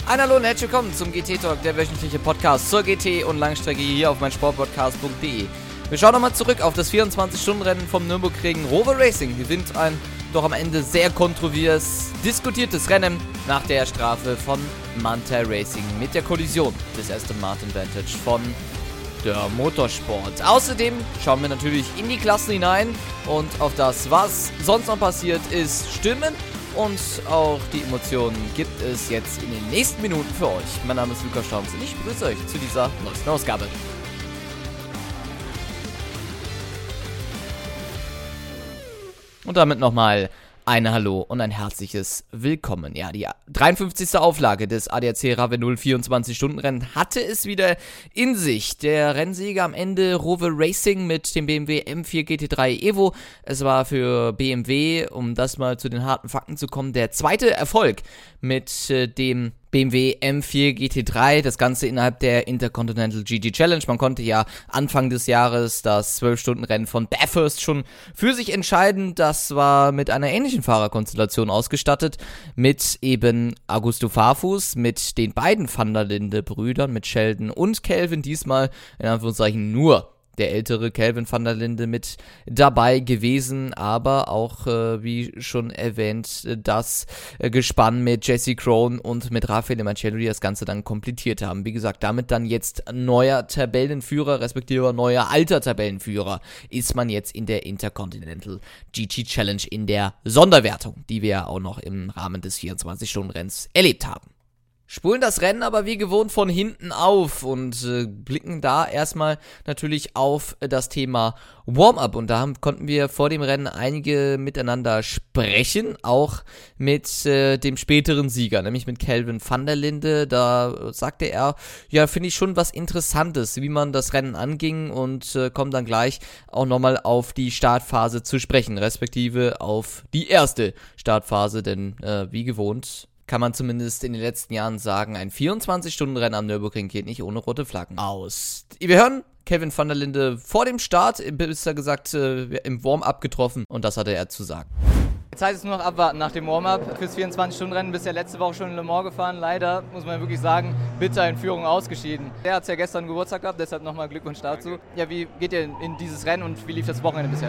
Ein Hallo und herzlich willkommen zum GT Talk, der wöchentliche Podcast zur GT und Langstrecke hier auf meinsportpodcast.de. Wir schauen nochmal zurück auf das 24-Stunden-Rennen vom Nürburgring Rover Racing. Gewinnt ein doch am Ende sehr kontrovers diskutiertes Rennen nach der Strafe von Manthey Racing mit der Kollision des Aston Martin Vantage von der Motorsport. Außerdem schauen wir natürlich in die Klassen hinein und auf das, was sonst noch passiert ist, Stimmen und auch die Emotionen gibt es jetzt in den nächsten Minuten für euch. Mein Name ist Lukas Storms und ich begrüße euch zu dieser neuesten Ausgabe. Und damit nochmal ein Hallo und ein herzliches Willkommen. Ja, die 53. Auflage des ADAC Ravenel 24-Stunden-Rennen hatte es wieder in sich. Der Rennsieger am Ende Rover Racing mit dem BMW M4 GT3 Evo. Es war für BMW, um das mal zu den harten Fakten zu kommen, der zweite Erfolg mit dem BMW M4 GT3, das Ganze innerhalb der Intercontinental GT Challenge. Man konnte ja Anfang des Jahres das 12-Stunden-Rennen von Bathurst schon für sich entscheiden. Das war mit einer ähnlichen Fahrerkonstellation ausgestattet, mit eben Augusto Farfus, mit den beiden Van der Linde-Brüdern, mit Sheldon und Kelvin, diesmal in Anführungszeichen nur der ältere Kelvin van der Linde mit dabei gewesen, aber auch, wie schon erwähnt, das Gespann mit Jesse Krohn und mit Raffaele Mancello, die das Ganze dann komplettiert haben. Wie gesagt, damit dann jetzt neuer Tabellenführer, respektive neuer alter Tabellenführer, ist man jetzt in der Intercontinental GT Challenge in der Sonderwertung, die wir ja auch noch im Rahmen des 24-Stunden-Renns erlebt haben. Spulen das Rennen aber wie gewohnt von hinten auf und blicken da erstmal natürlich auf das Thema Warm-Up. Und da konnten wir vor dem Rennen einige miteinander sprechen, auch mit dem späteren Sieger, nämlich mit Kelvin van der Linde. Da sagte er, ja, finde ich schon was Interessantes, wie man das Rennen anging und kommt dann gleich auch nochmal auf die Startphase zu sprechen, respektive auf die erste Startphase, denn wie gewohnt kann man zumindest in den letzten Jahren sagen, ein 24-Stunden-Rennen am Nürburgring geht nicht ohne rote Flaggen aus. Wir hören Kelvin van der Linde vor dem Start, besser gesagt im Warm-Up getroffen, und das hatte er zu sagen. Jetzt heißt es nur noch abwarten nach dem Warm-Up fürs 24-Stunden-Rennen. Bist ja letzte Woche schon in Le Mans gefahren. Leider, muss man wirklich sagen, bitter in Führung ausgeschieden. Er hat ja gestern Geburtstag gehabt, deshalb nochmal Glückwunsch dazu. Ja, wie geht ihr in dieses Rennen und wie lief das Wochenende bisher?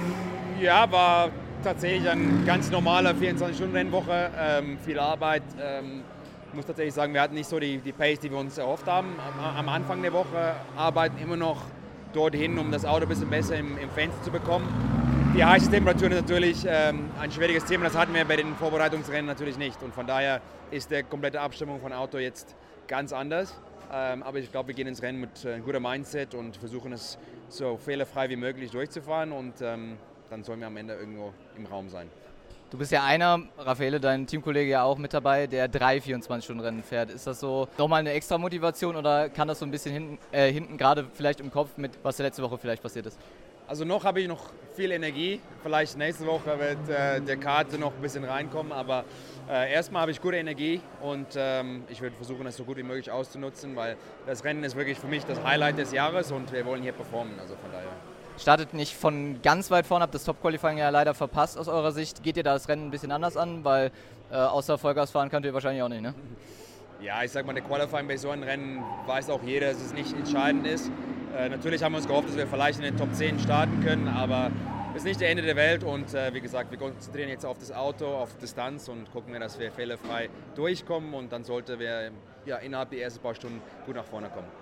Ja, war tatsächlich eine ganz normale 24-Stunden-Rennwoche, viel Arbeit. Ich muss tatsächlich sagen, wir hatten nicht so die Pace, die wir uns erhofft haben. Am Anfang der Woche arbeiten immer noch dorthin, um das Auto ein bisschen besser im Fenster zu bekommen. Die heiße Temperatur ist natürlich ein schwieriges Thema, das hatten wir bei den Vorbereitungsrennen natürlich nicht. Und von daher ist die komplette Abstimmung von Auto jetzt ganz anders. Aber ich glaube, wir gehen ins Rennen mit einem guten Mindset und versuchen es so fehlerfrei wie möglich durchzufahren und dann sollen wir am Ende irgendwo im Raum sein. Du bist ja einer, Raffaele, dein Teamkollege ja auch mit dabei, der 3 24-Stunden-Rennen fährt. Ist das so nochmal eine extra Motivation oder kann das so ein bisschen hinten gerade vielleicht im Kopf mit, was letzte Woche vielleicht passiert ist? Also noch habe ich noch viel Energie. Vielleicht nächste Woche wird der Karte noch ein bisschen reinkommen, aber erstmal habe ich gute Energie und ich werde versuchen, das so gut wie möglich auszunutzen, weil das Rennen ist wirklich für mich das Highlight des Jahres und wir wollen hier performen, also von daher. Startet nicht von ganz weit vorne, habt das Top-Qualifying ja leider verpasst aus eurer Sicht. Geht ihr da das Rennen ein bisschen anders an, weil außer Vollgas fahren könnt ihr wahrscheinlich auch nicht, ne? Ja, ich sag mal, der Qualifying bei so einem Rennen weiß auch jeder, dass es nicht entscheidend ist. Natürlich haben wir uns gehofft, dass wir vielleicht in den Top 10 starten können, aber es ist nicht das Ende der Welt und wie gesagt, wir konzentrieren jetzt auf das Auto, auf Distanz und gucken, dass wir fehlerfrei durchkommen und dann sollten wir ja, innerhalb der ersten paar Stunden gut nach vorne kommen.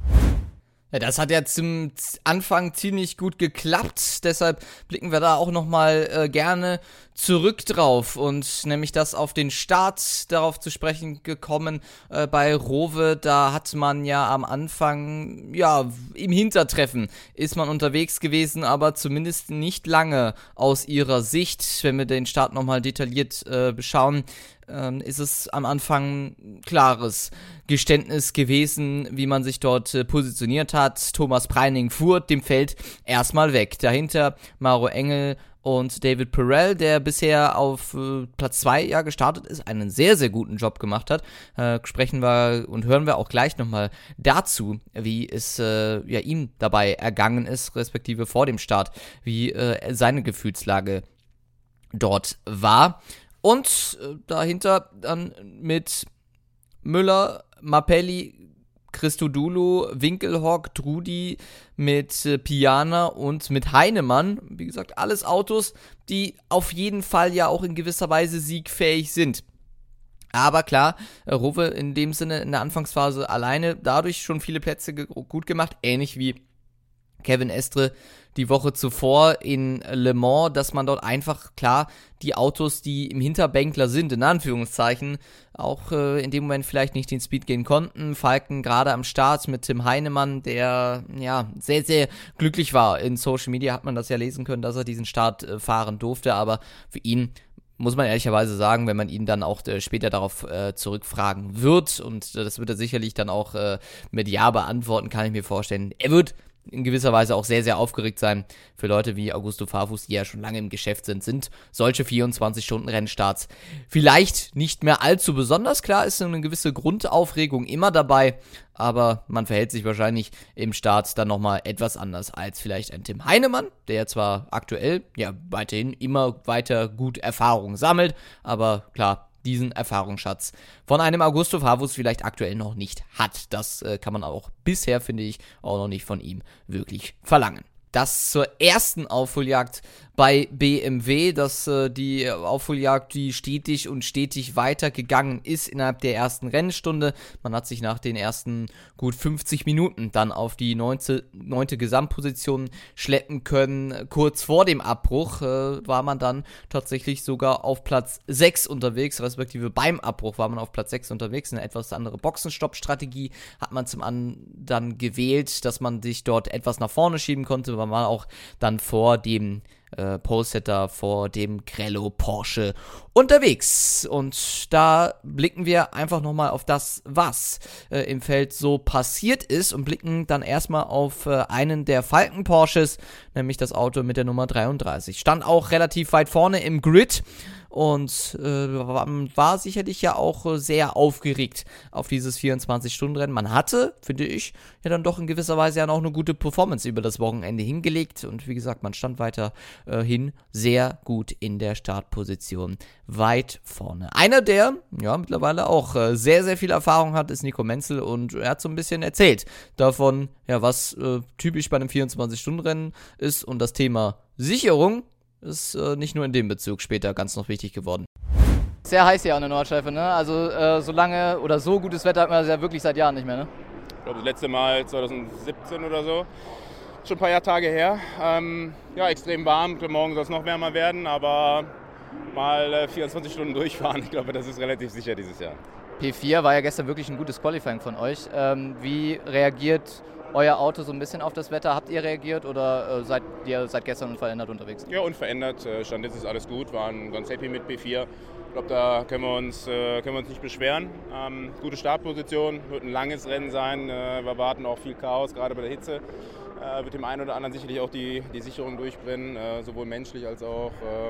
Ja, das hat ja zum Anfang ziemlich gut geklappt, deshalb blicken wir da auch nochmal gerne zurück drauf und nämlich das auf den Start darauf zu sprechen gekommen bei Rowe. Da hat man ja am Anfang, ja, im Hintertreffen ist man unterwegs gewesen, aber zumindest nicht lange aus ihrer Sicht. Wenn wir den Start nochmal detailliert beschauen, ist es am Anfang klares Geständnis gewesen, wie man sich dort positioniert hat. Thomas Preining fuhr dem Feld erstmal weg. Dahinter Mauro Engel und David Perel, der bisher auf Platz 2 ja gestartet ist, einen sehr, sehr guten Job gemacht hat. Sprechen wir und hören wir auch gleich nochmal dazu, wie es ihm dabei ergangen ist, respektive vor dem Start, wie seine Gefühlslage dort war. Und dahinter dann mit Müller, Mappelli, Christodoulou, Winkelhock, Trudi mit Piana und mit Heinemann. Wie gesagt, alles Autos, die auf jeden Fall ja auch in gewisser Weise siegfähig sind. Aber klar, Rowe in dem Sinne in der Anfangsphase alleine dadurch schon viele Plätze gut gemacht, ähnlich wie Kevin Estre die Woche zuvor in Le Mans, dass man dort einfach, klar, die Autos, die im Hinterbänkler sind, in Anführungszeichen, auch in dem Moment vielleicht nicht den Speed gehen konnten. Falken gerade am Start mit Tim Heinemann, der ja sehr, sehr glücklich war. In Social Media hat man das ja lesen können, dass er diesen Start fahren durfte, aber für ihn muss man ehrlicherweise sagen, wenn man ihn dann auch später darauf zurückfragen wird, und das wird er sicherlich dann auch mit Ja beantworten, kann ich mir vorstellen. Er wird in gewisser Weise auch sehr, sehr aufgeregt sein. Für Leute wie Augusto Farfus, die ja schon lange im Geschäft sind solche 24-Stunden-Rennstarts vielleicht nicht mehr allzu besonders. Klar ist eine gewisse Grundaufregung immer dabei, aber man verhält sich wahrscheinlich im Start dann nochmal etwas anders als vielleicht ein Tim Heinemann, der zwar aktuell ja weiterhin immer weiter gut Erfahrung sammelt, aber klar, diesen Erfahrungsschatz von einem Augusto Farfus vielleicht aktuell noch nicht hat. Das kann man auch bisher, finde ich, auch noch nicht von ihm wirklich verlangen. Das zur ersten Aufholjagd bei BMW, dass die Aufholjagd, die stetig weitergegangen ist innerhalb der ersten Rennstunde. Man hat sich nach den ersten gut 50 Minuten dann auf die 9. Gesamtposition schleppen können. Kurz vor dem Abbruch war man dann tatsächlich sogar auf Platz 6 unterwegs, respektive beim Abbruch war man auf Platz 6 unterwegs. Eine etwas andere Boxenstopp-Strategie hat man zum anderen dann gewählt, dass man sich dort etwas nach vorne schieben konnte, weil man auch dann vor dem Polesetter, vor dem Grello Porsche unterwegs. Und da blicken wir einfach nochmal auf das, was im Feld so passiert ist, und blicken dann erstmal auf einen der Falken Porsches, nämlich das Auto mit der Nummer 33. Stand auch relativ weit vorne im Grid und war sicherlich ja auch sehr aufgeregt auf dieses 24-Stunden-Rennen. Man hatte, finde ich, ja dann doch in gewisser Weise ja noch eine gute Performance über das Wochenende hingelegt, und wie gesagt, man stand weiterhin sehr gut in der Startposition weit vorne. Einer, der ja mittlerweile auch sehr, sehr viel Erfahrung hat, ist Nico Menzel, und er hat so ein bisschen erzählt davon, ja, was typisch bei einem 24-Stunden-Rennen ist, und das Thema Sicherung ist nicht nur in dem Bezug später ganz noch wichtig geworden. Sehr heiß hier an der Nordschleife, ne? Also so lange oder so gutes Wetter hat man ja wirklich seit Jahren nicht mehr, ne? Ich glaube, das letzte Mal 2017 oder so. Schon ein paar Tage her. Ja, extrem warm. Morgen soll es noch wärmer werden, aber mal 24 Stunden durchfahren, ich glaube, das ist relativ sicher dieses Jahr. P4 war ja gestern wirklich ein gutes Qualifying von euch. Wie reagiert euer Auto so ein bisschen auf das Wetter? Habt ihr reagiert oder seid ihr seit gestern unverändert unterwegs? Ja, unverändert. Stand jetzt ist alles gut. Waren ganz happy mit P4. Ich glaube, da können wir uns nicht beschweren. Gute Startposition, wird ein langes Rennen sein. Wir erwarten auch viel Chaos, gerade bei der Hitze. Wird dem einen oder anderen sicherlich auch die Sicherung durchbrennen, sowohl menschlich als auch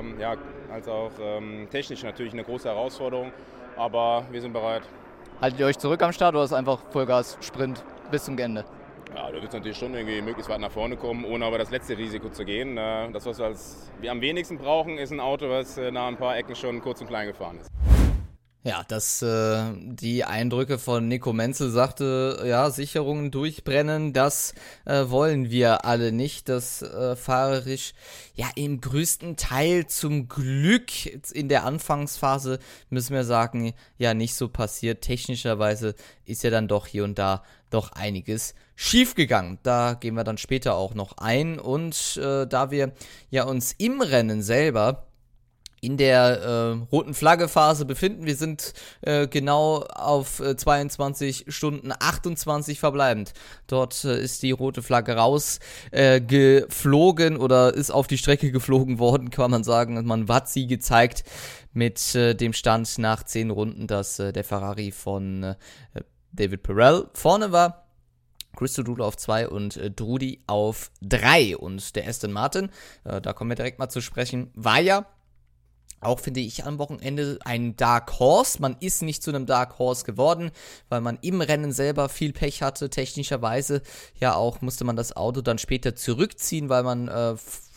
technisch natürlich eine große Herausforderung. Aber wir sind bereit. Haltet ihr euch zurück am Start oder ist einfach Vollgas, Sprint bis zum Ende? Ja, da wird es natürlich schon irgendwie möglichst weit nach vorne kommen, ohne aber das letzte Risiko zu gehen. Das, was wir am wenigsten brauchen, ist ein Auto, was nach ein paar Ecken schon kurz und klein gefahren ist. Ja, dass die Eindrücke von Nico Menzel sagte, ja, Sicherungen durchbrennen, das wollen wir alle nicht. Das fahrerisch, ja, im größten Teil zum Glück in der Anfangsphase, müssen wir sagen, ja, nicht so passiert. Technischerweise ist ja dann doch hier und da doch einiges schiefgegangen. Da gehen wir dann später auch noch ein. Und da wir ja uns im Rennen selber in der roten Flagge-Phase befinden. Wir sind genau auf 22 Stunden 28 verbleibend. Dort ist die rote Flagge rausgeflogen oder ist auf die Strecke geflogen worden, kann man sagen. Man hat sie gezeigt mit dem Stand nach 10 Runden, dass der Ferrari von David Perel vorne war. Christodoulou auf 2 und Trudi auf 3. Und der Aston Martin, da kommen wir direkt mal zu sprechen, war ja auch, finde ich, am Wochenende ein Dark Horse. Man ist nicht zu einem Dark Horse geworden, weil man im Rennen selber viel Pech hatte. Technischerweise ja auch musste man das Auto dann später zurückziehen, weil man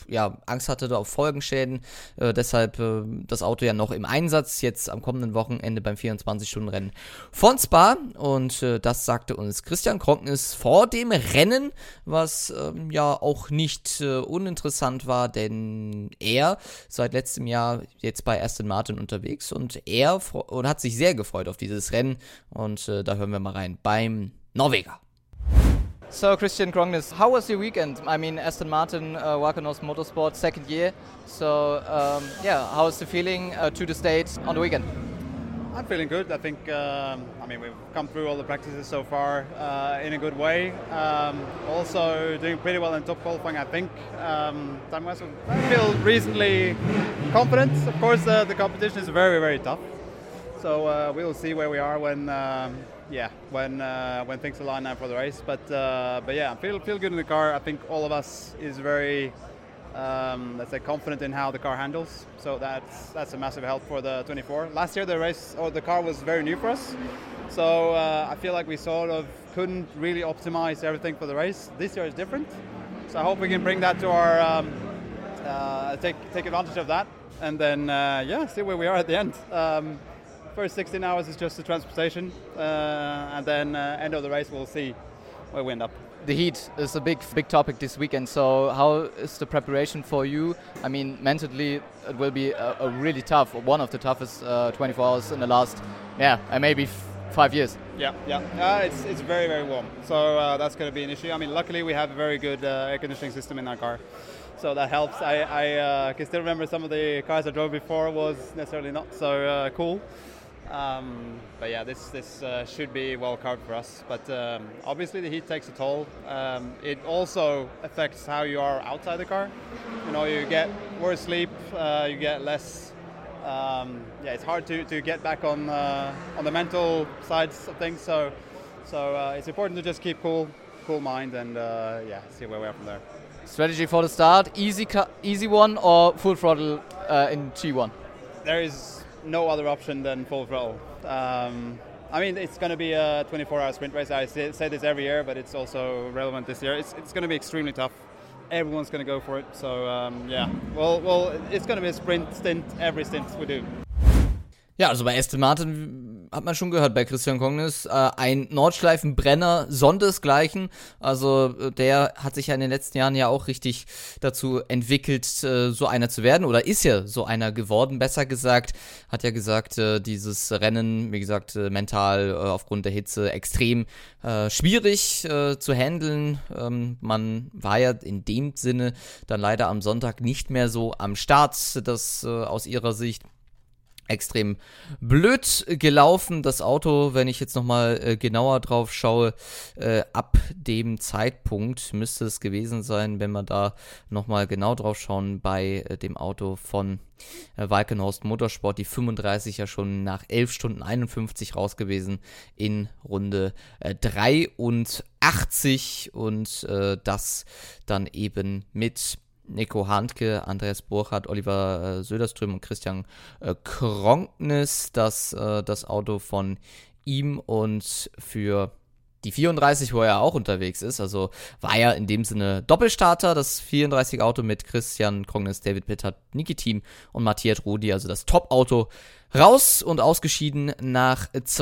Angst hatte auf Folgenschäden. Deshalb das Auto ja noch im Einsatz, jetzt am kommenden Wochenende beim 24-Stunden-Rennen von Spa. Und das sagte uns Christian Kronknes vor dem Rennen, was auch nicht uninteressant war, denn er seit letztem Jahr jetzt bei Aston Martin unterwegs und er hat sich sehr gefreut auf dieses Rennen. Und da hören wir mal rein beim Norweger. So Christian Kronknes, how was your weekend? I mean, Aston Martin, Valkenhorst Motorsport, second year. So how's the feeling to the States on the weekend? I'm feeling good. I think we've come through all the practices so far in a good way. Also doing pretty well in top qualifying, I think. Time-wise, I feel reasonably confident. Of course, the competition is very, very tough. So we will see where we are when things align now for the race. But I feel good in the car. I think all of us is very confident in how the car handles. So that's a massive help for the 24. Last year the car was very new for us. So I feel like we sort of couldn't really optimize everything for the race. This year is different. So I hope we can bring that to our take advantage of that, and then see where we are at the end. First 16 hours is just the transportation, and then end of the race we'll see where we end up. The heat is a big topic this weekend, so how is the preparation for you? I mean, mentally it will be a really tough, one of the toughest 24 hours in the last, maybe 5 years. It's very, very warm, so that's going to be an issue. I mean, luckily we have a very good air conditioning system in our car, so that helps. I can still remember some of the cars I drove before was necessarily not so cool. This should be well covered for us. But obviously the heat takes a toll. It also affects how you are outside the car. You get worse sleep. You get less. It's hard to get back on the mental sides of things. So it's important to just keep cool mind and see where we are from there. Strategy for the start: easy one or full throttle in G1? There is no other option than full throttle. It's going to be a 24-hour sprint race. I say this every year, but it's also relevant this year. It's going to be extremely tough. Everyone's going to go for it. So, it's going to be a sprint stint, every stint we do. Ja, also bei Aston Martin hat man schon gehört, bei Christian Kronknes, ein Nordschleifenbrenner sondersgleichen. Also der hat sich ja in den letzten Jahren ja auch richtig dazu entwickelt, so einer zu werden, oder ist ja so einer geworden, besser gesagt. Hat ja gesagt, dieses Rennen, wie gesagt, mental aufgrund der Hitze extrem schwierig zu handeln. Man war ja in dem Sinne dann leider am Sonntag nicht mehr so am Start, das aus ihrer Sicht extrem blöd gelaufen, das Auto, wenn ich jetzt nochmal genauer drauf schaue, ab dem Zeitpunkt müsste es gewesen sein, wenn wir da nochmal genau drauf schauen, bei dem Auto von Valkenhorst Motorsport, die 35 ja schon nach 11 Stunden 51 raus gewesen in Runde 83 und das dann eben mit Nico Handke, Andreas Burchardt, Oliver Söderström und Christian Kronknes, das Auto von ihm, und für die 34, wo er auch unterwegs ist, also war ja in dem Sinne Doppelstarter, das 34 Auto mit Christian Kronknes, David Pittard, Niki Thiem und Matthias Rudi, also das Top-Auto, raus und ausgeschieden nach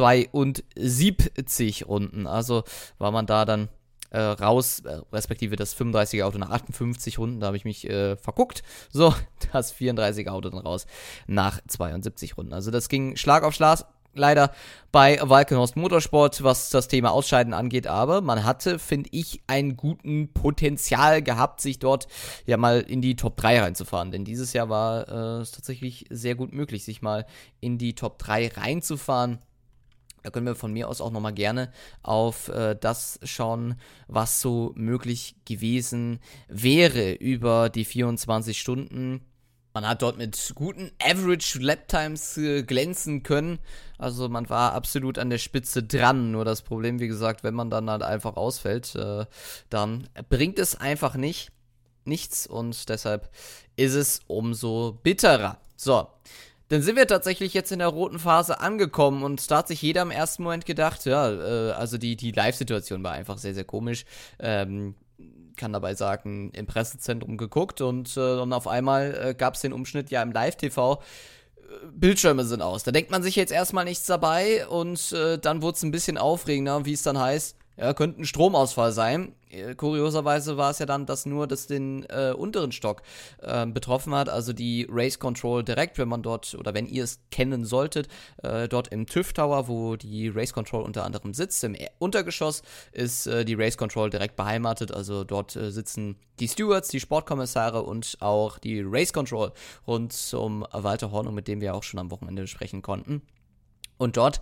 72 Runden, also war man da dann raus, respektive das 35er Auto nach 58 Runden, da habe ich mich verguckt. So, das 34er Auto dann raus nach 72 Runden. Also das ging Schlag auf Schlag, leider bei Valkenhorst Motorsport, was das Thema Ausscheiden angeht, aber man hatte, finde ich, einen guten Potenzial gehabt, sich dort ja mal in die Top 3 reinzufahren, denn dieses Jahr war es tatsächlich sehr gut möglich, sich mal in die Top 3 reinzufahren. Da können wir von mir aus auch nochmal gerne auf das schauen, was so möglich gewesen wäre über die 24 Stunden. Man hat dort mit guten Average Lap Times glänzen können. Also man war absolut an der Spitze dran. Nur das Problem, wie gesagt, wenn man dann halt einfach ausfällt, dann bringt es einfach nichts. Und deshalb ist es umso bitterer. So. Dann sind wir tatsächlich jetzt in der roten Phase angekommen und da hat sich jeder im ersten Moment gedacht, also die Live-Situation war einfach sehr, sehr komisch. kann dabei sagen, im Pressezentrum geguckt und dann auf einmal gab es den Umschnitt ja im Live-TV. Bildschirme sind aus. Da denkt man sich jetzt erstmal nichts dabei und dann wurde es ein bisschen aufregender, wie es dann heißt, ja, könnte ein Stromausfall sein. Kurioserweise war es ja dann, dass nur das den unteren Stock betroffen hat, also die Race Control direkt, wenn man dort, oder wenn ihr es kennen solltet, dort im TÜV Tower, wo die Race Control unter anderem sitzt, im Untergeschoss ist die Race Control direkt beheimatet, also dort sitzen die Stewards, die Sportkommissare und auch die Race Control rund um Walter Hornung, mit dem wir auch schon am Wochenende sprechen konnten. Und dort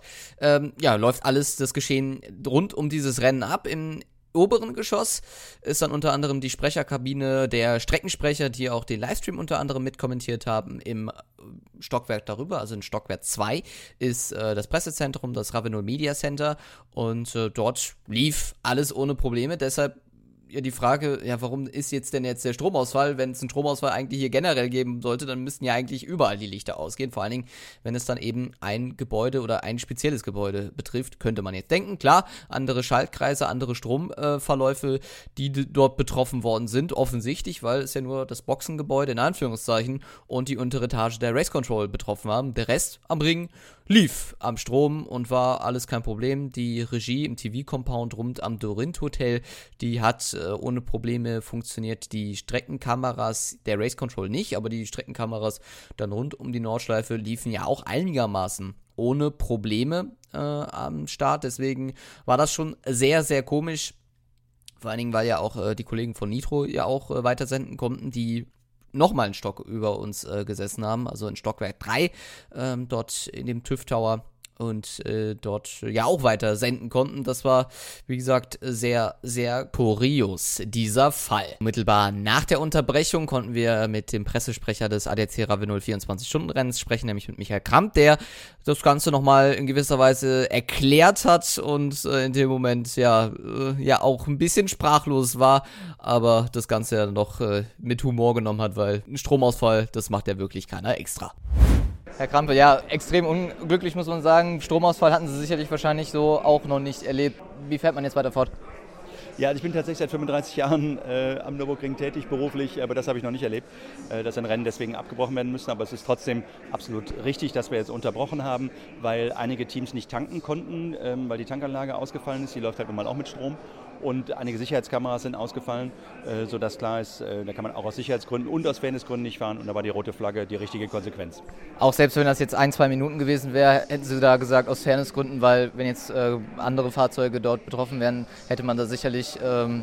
läuft alles das Geschehen rund um dieses Rennen ab. Im oberen Geschoss ist dann unter anderem die Sprecherkabine der Streckensprecher, die auch den Livestream unter anderem mitkommentiert haben. Im Stockwerk darüber, also in Stockwerk 2, ist das Pressezentrum, das Ravenel Media Center. Und dort lief alles ohne Probleme. Deshalb ja die Frage, ja, warum ist jetzt denn jetzt der Stromausfall? Wenn es einen Stromausfall eigentlich hier generell geben sollte, dann müssten ja eigentlich überall die Lichter ausgehen. Vor allen Dingen, wenn es dann eben ein Gebäude oder ein spezielles Gebäude betrifft, könnte man jetzt denken. Klar, andere Schaltkreise, andere Stromverläufe, die dort betroffen worden sind, offensichtlich, weil es ja nur das Boxengebäude in Anführungszeichen und die untere Etage der Race Control betroffen haben. Der Rest am Ring lief am Strom und war alles kein Problem. Die Regie im TV-Compound rund am Dorint Hotel, die hat ohne Probleme funktioniert. Die Streckenkameras der Race Control nicht, aber die Streckenkameras dann rund um die Nordschleife liefen ja auch einigermaßen ohne Probleme am Start. Deswegen war das schon sehr, sehr komisch. Vor allen Dingen, weil ja auch die Kollegen von Nitro ja auch weitersenden konnten, die nochmal einen Stock über uns gesessen haben, also in Stockwerk 3, dort in dem TÜV Tower und dort ja auch weiter senden konnten. Das war, wie gesagt, sehr, sehr kurios, dieser Fall. Mittelbar nach der Unterbrechung konnten wir mit dem Pressesprecher des ADAC Ravenel 24-Stunden-Rennens sprechen, nämlich mit Michael Kramp, der das Ganze nochmal in gewisser Weise erklärt hat und in dem Moment ja auch ein bisschen sprachlos war, aber das Ganze ja noch mit Humor genommen hat, weil ein Stromausfall, das macht ja wirklich keiner extra. Herr Krampe, ja, extrem unglücklich muss man sagen. Stromausfall hatten Sie sicherlich wahrscheinlich so auch noch nicht erlebt. Wie fährt man jetzt weiter fort? Ja, ich bin tatsächlich seit 35 Jahren am Nürburgring tätig beruflich, aber das habe ich noch nicht erlebt, dass ein Rennen deswegen abgebrochen werden müssen. Aber es ist trotzdem absolut richtig, dass wir jetzt unterbrochen haben, weil einige Teams nicht tanken konnten, weil die Tankanlage ausgefallen ist. Die läuft halt nun mal auch mit Strom. Und einige Sicherheitskameras sind ausgefallen, sodass klar ist, da kann man auch aus Sicherheitsgründen und aus Fairnessgründen nicht fahren. Und da war die rote Flagge die richtige Konsequenz. Auch selbst wenn das jetzt 1-2 Minuten gewesen wäre, hätten Sie da gesagt, aus Fairnessgründen, weil wenn jetzt andere Fahrzeuge dort betroffen wären, hätte man da sicherlich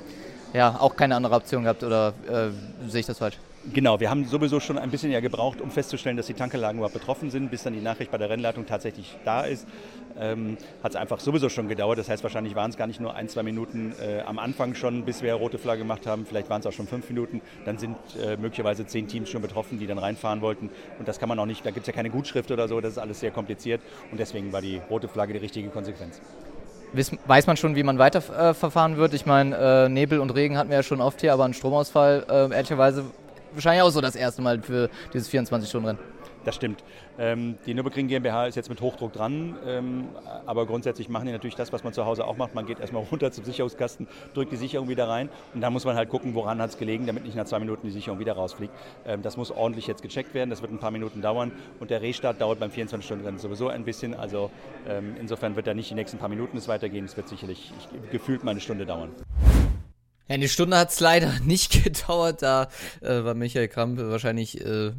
auch keine andere Option gehabt, oder sehe ich das falsch? Genau, wir haben sowieso schon ein bisschen gebraucht, um festzustellen, dass die Tankanlagen überhaupt betroffen sind, bis dann die Nachricht bei der Rennleitung tatsächlich da ist. Hat es einfach sowieso schon gedauert. Das heißt, wahrscheinlich waren es gar nicht nur 1-2 Minuten am Anfang schon, bis wir rote Flagge gemacht haben. Vielleicht waren es auch schon 5 Minuten. Dann sind möglicherweise 10 Teams schon betroffen, die dann reinfahren wollten. Und das kann man auch nicht, da gibt es ja keine Gutschrift oder so. Das ist alles sehr kompliziert. Und deswegen war die rote Flagge die richtige Konsequenz. Weiß man schon, wie man weiter verfahren wird? Ich meine, Nebel und Regen hatten wir ja schon oft hier, aber ein Stromausfall, ehrlicherweise, wahrscheinlich auch so das erste Mal für dieses 24-Stunden-Rennen. Das stimmt. Die Nürburgring GmbH ist jetzt mit Hochdruck dran, aber grundsätzlich machen die natürlich das, was man zu Hause auch macht. Man geht erstmal runter zum Sicherungskasten, drückt die Sicherung wieder rein und dann muss man halt gucken, woran hat es gelegen, damit nicht nach 2 Minuten die Sicherung wieder rausfliegt. Das muss ordentlich jetzt gecheckt werden, das wird ein paar Minuten dauern und der Restart dauert beim 24-Stunden-Rennen sowieso ein bisschen. Also insofern wird da nicht die nächsten paar Minuten es weitergehen, es wird sicherlich gefühlt mal eine Stunde dauern. Ja, eine Stunde hat es leider nicht gedauert, da war Michael Kramp wahrscheinlich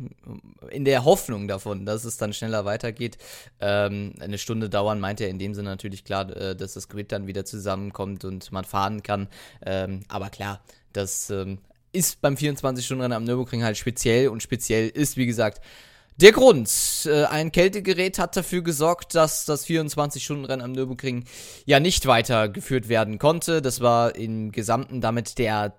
in der Hoffnung davon, dass es dann schneller weitergeht. Eine Stunde dauern meint er in dem Sinne natürlich klar, dass das Grid dann wieder zusammenkommt und man fahren kann. Aber klar, das ist beim 24-Stunden-Rennen am Nürburgring halt speziell und speziell ist, wie gesagt, der Grund. Ein Kältegerät hat dafür gesorgt, dass das 24-Stunden-Rennen am Nürburgring ja nicht weitergeführt werden konnte. Das war im Gesamten damit die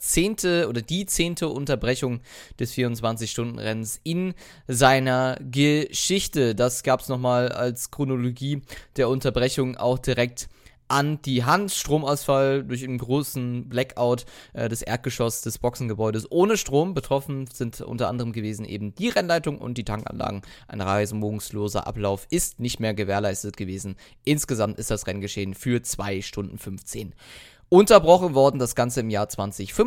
10. Unterbrechung des 24-Stunden-Rennens in seiner Geschichte. Das gab es nochmal als Chronologie der Unterbrechung auch direkt an die Hand. Stromausfall durch einen großen Blackout des Erdgeschoss des Boxengebäudes ohne Strom. Betroffen sind unter anderem gewesen eben die Rennleitung und die Tankanlagen. Ein reibungsloser Ablauf ist nicht mehr gewährleistet gewesen. Insgesamt ist das Renngeschehen für 2 Stunden 15 unterbrochen worden, das Ganze im Jahr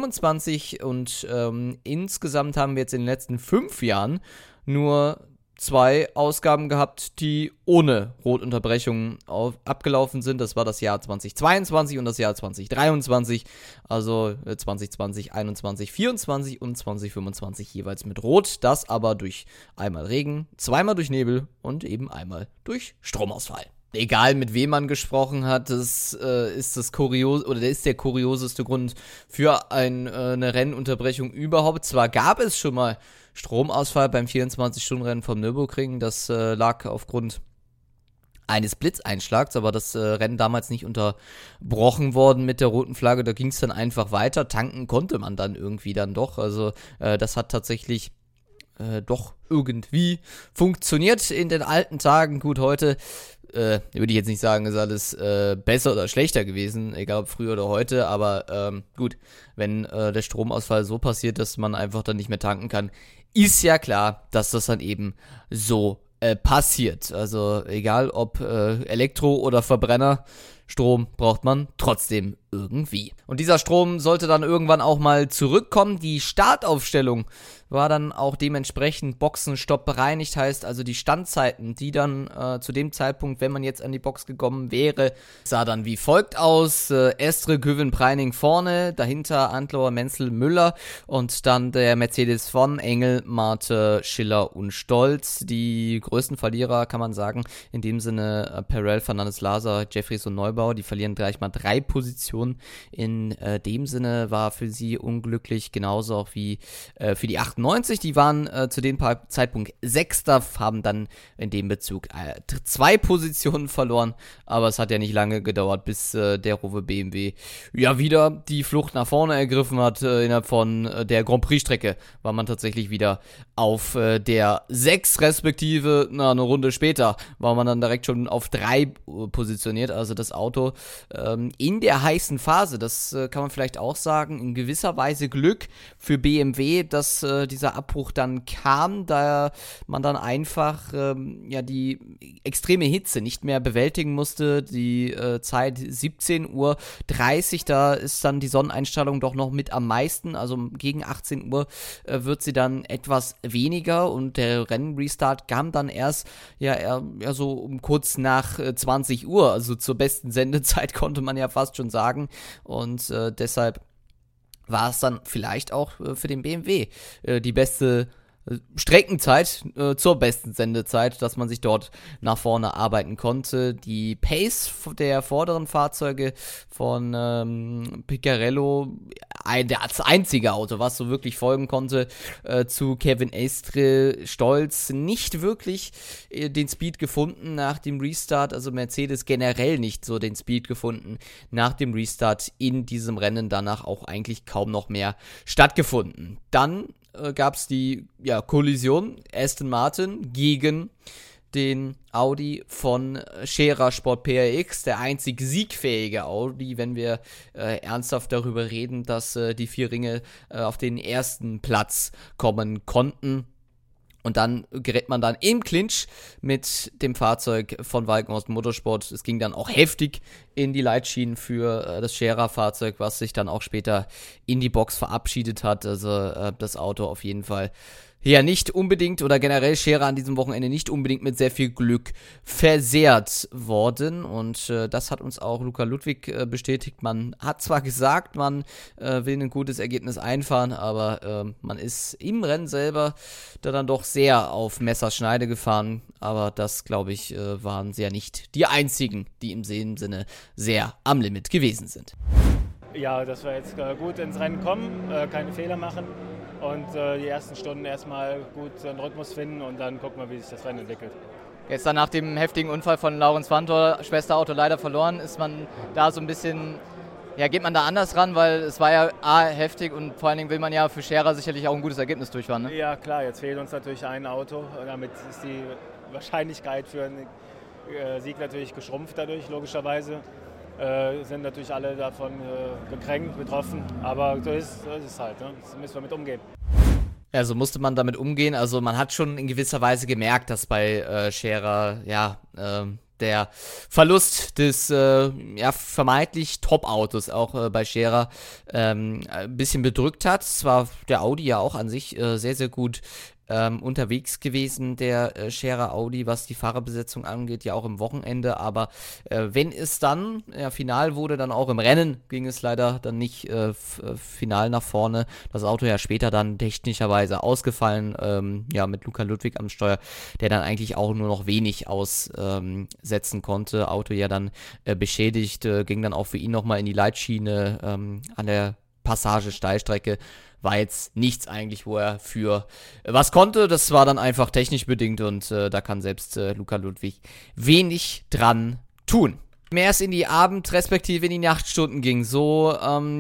2025 und insgesamt haben wir jetzt in den letzten 5 Jahren nur 2 Ausgaben gehabt, die ohne Rotunterbrechungen abgelaufen sind. Das war das Jahr 2022 und das Jahr 2023, also 2020, 21, 24 und 2025 jeweils mit Rot. Das aber durch einmal Regen, zweimal durch Nebel und eben einmal durch Stromausfall. Egal mit wem man gesprochen hat, das ist der kurioseste Grund für eine Rennunterbrechung überhaupt. Zwar gab es schon mal Stromausfall beim 24-Stunden-Rennen vom Nürburgring, das lag aufgrund eines Blitzeinschlags, aber das Rennen damals nicht unterbrochen worden mit der roten Flagge, da ging es dann einfach weiter, tanken konnte man dann irgendwie dann doch, also das hat tatsächlich doch irgendwie funktioniert in den alten Tagen. Gut, heute würde ich jetzt nicht sagen, ist alles besser oder schlechter gewesen, egal ob früher oder heute, aber gut, wenn der Stromausfall so passiert, dass man einfach dann nicht mehr tanken kann, ist ja klar, dass das dann eben so passiert. Also egal ob Elektro oder Verbrenner, Strom braucht man trotzdem irgendwie. Und dieser Strom sollte dann irgendwann auch mal zurückkommen. Die Startaufstellung war dann auch dementsprechend Boxenstopp bereinigt, heißt also die Standzeiten, die dann zu dem Zeitpunkt, wenn man jetzt an die Box gekommen wäre, sah dann wie folgt aus. Estre, Güven, Preining vorne, dahinter Antloer, Menzel, Müller und dann der Mercedes von Engel, Marte, Schiller und Stolz. Die größten Verlierer, kann man sagen, in dem Sinne Perel, Fernandes, Laser, Jeffries und Neubauer, die verlieren gleich mal 3 Positionen. In dem Sinne war für sie unglücklich, genauso auch wie für die 98. Die waren zu dem Zeitpunkt Sechster, haben dann in dem Bezug 2 Positionen verloren, aber es hat ja nicht lange gedauert, bis der Rover BMW ja wieder die Flucht nach vorne ergriffen hat. Innerhalb von der Grand Prix-Strecke war man tatsächlich wieder auf der 6, respektive eine Runde später war man dann direkt schon auf 3 positioniert, also das Auto in der heißen Phase, das kann man vielleicht auch sagen, in gewisser Weise Glück für BMW, dass dieser Abbruch dann kam, da man dann einfach die extreme Hitze nicht mehr bewältigen musste. Die Zeit 17:30 Uhr, da ist dann die Sonneneinstrahlung doch noch mit am meisten, also gegen 18 Uhr wird sie dann etwas weniger und der Rennrestart kam dann erst so um kurz nach 20 Uhr, also zur besten Sendezeit konnte man ja fast schon sagen. Und deshalb war es dann vielleicht auch für den BMW die beste Streckenzeit zur besten Sendezeit, dass man sich dort nach vorne arbeiten konnte. Die Pace der vorderen Fahrzeuge von Piccarello, das einzige Auto, was so wirklich folgen konnte zu Kevin Estre, Stolz, nicht wirklich den Speed gefunden nach dem Restart, also Mercedes generell nicht so den Speed gefunden nach dem Restart in diesem Rennen, danach auch eigentlich kaum noch mehr stattgefunden. Dann gab es die Kollision Aston Martin gegen den Audi von Scherer Sport PRX, der einzig siegfähige Audi, wenn wir ernsthaft darüber reden, dass die 4 Ringe auf den ersten Platz kommen konnten. Und dann gerät man dann im Clinch mit dem Fahrzeug von Walkenhorst Motorsport. Es ging dann auch heftig in die Leitschienen für das Scherer-Fahrzeug, was sich dann auch später in die Box verabschiedet hat. Also das Auto auf jeden Fall nicht unbedingt oder generell Scherer an diesem Wochenende nicht unbedingt mit sehr viel Glück versehrt worden und das hat uns auch Luca Ludwig bestätigt. Man hat zwar gesagt, man will ein gutes Ergebnis einfahren, aber man ist im Rennen selber da dann doch sehr auf Messerschneide gefahren, aber das, glaube ich, waren sie ja nicht die einzigen, die im Sinne sehr am Limit gewesen sind. Ja, dass wir jetzt gut ins Rennen kommen, keine Fehler machen und die ersten Stunden erstmal gut den Rhythmus finden und dann gucken wir, wie sich das Rennen entwickelt. Gestern nach dem heftigen Unfall von Laurens Fantor, Schwesterauto leider verloren, ist man da so ein bisschen, geht man da anders ran, weil es war ja heftig und vor allen Dingen will man ja für Scherer sicherlich auch ein gutes Ergebnis durchfahren, ne? Ja klar, jetzt fehlt uns natürlich ein Auto, damit ist die Wahrscheinlichkeit für einen Sieg natürlich geschrumpft dadurch, logischerweise. Sind natürlich alle davon gekränkt, betroffen, aber so ist es halt, ne? Das müssen wir mit umgehen. Ja, so musste man damit umgehen. Also man hat schon in gewisser Weise gemerkt, dass bei Scherer, der Verlust des vermeintlich Top-Autos auch bei Scherer ein bisschen bedrückt hat. Zwar der Audi ja auch an sich sehr, sehr gut unterwegs gewesen, der Scherer Audi, was die Fahrerbesetzung angeht, ja auch im Wochenende, aber wenn es dann final wurde, dann auch im Rennen, ging es leider dann nicht final nach vorne. Das Auto ja später dann technischerweise ausgefallen, mit Luca Ludwig am Steuer, der dann eigentlich auch nur noch wenig aussetzen konnte. Auto ja dann beschädigt, ging dann auch für ihn nochmal in die Leitschiene an der Passage Steilstrecke. War jetzt nichts eigentlich, wo er für was konnte. Das war dann einfach technisch bedingt und da kann selbst Luca Ludwig wenig dran tun. Mehr es in die Abend- respektive in die Nachtstunden ging, so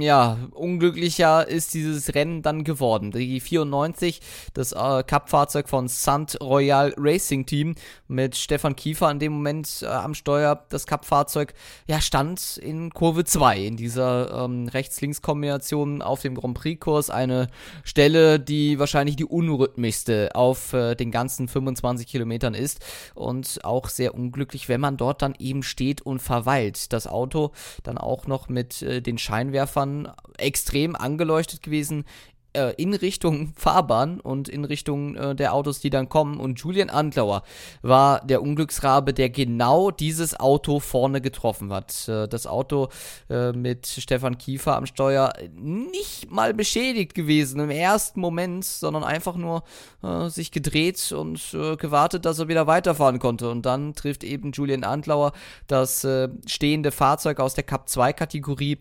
unglücklicher ist dieses Rennen dann geworden. Die 94, das Cup-Fahrzeug von Sant Royal Racing Team mit Stefan Kiefer in dem Moment am Steuer, das Cup-Fahrzeug, stand in Kurve 2 in dieser Rechts-Links-Kombination auf dem Grand Prix-Kurs. Eine Stelle, die wahrscheinlich die unrhythmischste auf den ganzen 25 Kilometern ist und auch sehr unglücklich, wenn man dort dann eben steht und verweilt. Das Auto dann auch noch mit den Scheinwerfern extrem angeleuchtet gewesen in Richtung Fahrbahn und in Richtung der Autos, die dann kommen. Und Julian Andlauer war der Unglücksrabe, der genau dieses Auto vorne getroffen hat. Das Auto mit Stefan Kiefer am Steuer nicht mal beschädigt gewesen im ersten Moment, sondern einfach nur sich gedreht und gewartet, dass er wieder weiterfahren konnte. Und dann trifft eben Julian Andlauer das stehende Fahrzeug aus der Cup-2-Kategorie.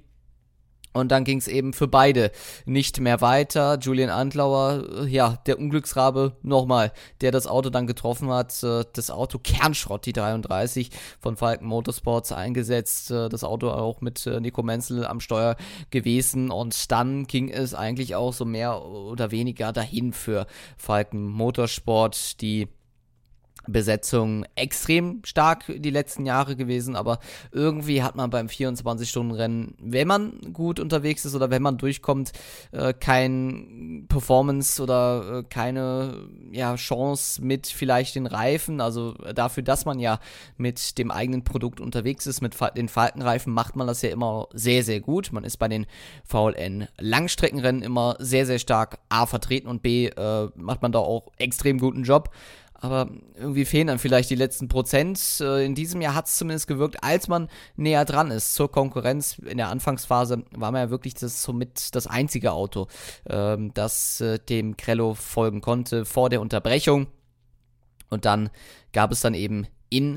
Und dann ging es eben für beide nicht mehr weiter. Julian Andlauer, der Unglücksrabe nochmal, der das Auto dann getroffen hat. Das Auto Kernschrott, die 33 von Falken Motorsports eingesetzt. Das Auto auch mit Nico Menzel am Steuer gewesen. Und dann ging es eigentlich auch so mehr oder weniger dahin für Falken Motorsport, die Besetzung extrem stark die letzten Jahre gewesen, aber irgendwie hat man beim 24-Stunden-Rennen, wenn man gut unterwegs ist oder wenn man durchkommt, kein Performance oder keine Chance mit vielleicht den Reifen, also dafür, dass man ja mit dem eigenen Produkt unterwegs ist, mit den Falkenreifen macht man das ja immer sehr, sehr gut. Man ist bei den VLN-Langstreckenrennen immer sehr, sehr stark A vertreten und B macht man da auch extrem guten Job. Aber irgendwie fehlen dann vielleicht die letzten Prozent. In diesem Jahr hat es zumindest gewirkt, als man näher dran ist zur Konkurrenz. In der Anfangsphase war man ja wirklich somit das einzige Auto, das dem Crello folgen konnte vor der Unterbrechung. Und dann gab es dann eben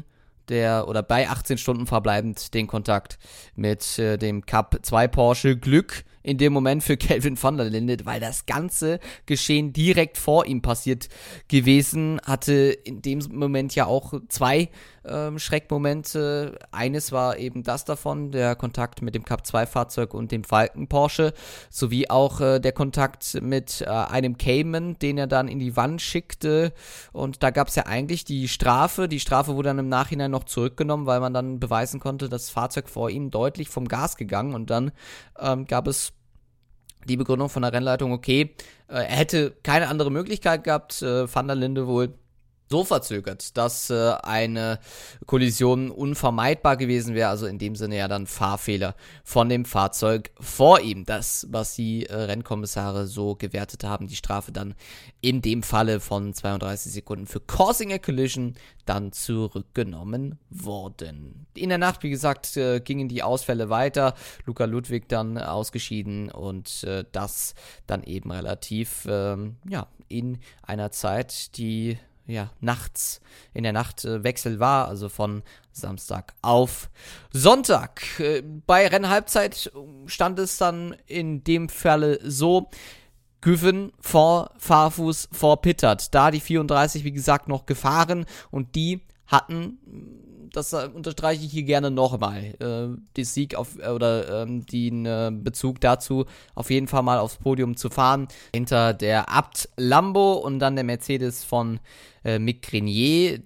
bei 18 Stunden verbleibend den Kontakt mit dem Cup 2 Porsche. Glück in dem Moment für Kelvin van der Linde, weil das ganze Geschehen direkt vor ihm passiert gewesen, hatte in dem Moment ja auch zwei Schreckmomente. Eines war eben das davon, der Kontakt mit dem Cup 2 Fahrzeug und dem Falken Porsche, sowie auch der Kontakt mit einem Cayman, den er dann in die Wand schickte, und da gab es ja eigentlich die Strafe wurde dann im Nachhinein noch zurückgenommen, weil man dann beweisen konnte, das Fahrzeug vor ihm deutlich vom Gas gegangen, und dann gab es die Begründung von der Rennleitung, okay, er hätte keine andere Möglichkeit gehabt, Van der Linde wohl so verzögert, dass eine Kollision unvermeidbar gewesen wäre, also in dem Sinne ja dann Fahrfehler von dem Fahrzeug vor ihm. Das, was die Rennkommissare so gewertet haben, die Strafe dann in dem Falle von 32 Sekunden für Causing a Collision dann zurückgenommen worden. In der Nacht, wie gesagt, gingen die Ausfälle weiter, Luca Ludwig dann ausgeschieden und das dann eben relativ in einer Zeit, die nachts, in der Nacht Wechsel war, also von Samstag auf Sonntag. Bei Rennhalbzeit stand es dann in dem Falle so: Güven vor Fahrfuß vor Pittard. Da die 34, wie gesagt, noch gefahren, und die hatten, das unterstreiche ich hier gerne nochmal, den Sieg den Bezug dazu, auf jeden Fall mal aufs Podium zu fahren. Hinter der Abt Lambo und dann der Mercedes von Mick Grenier,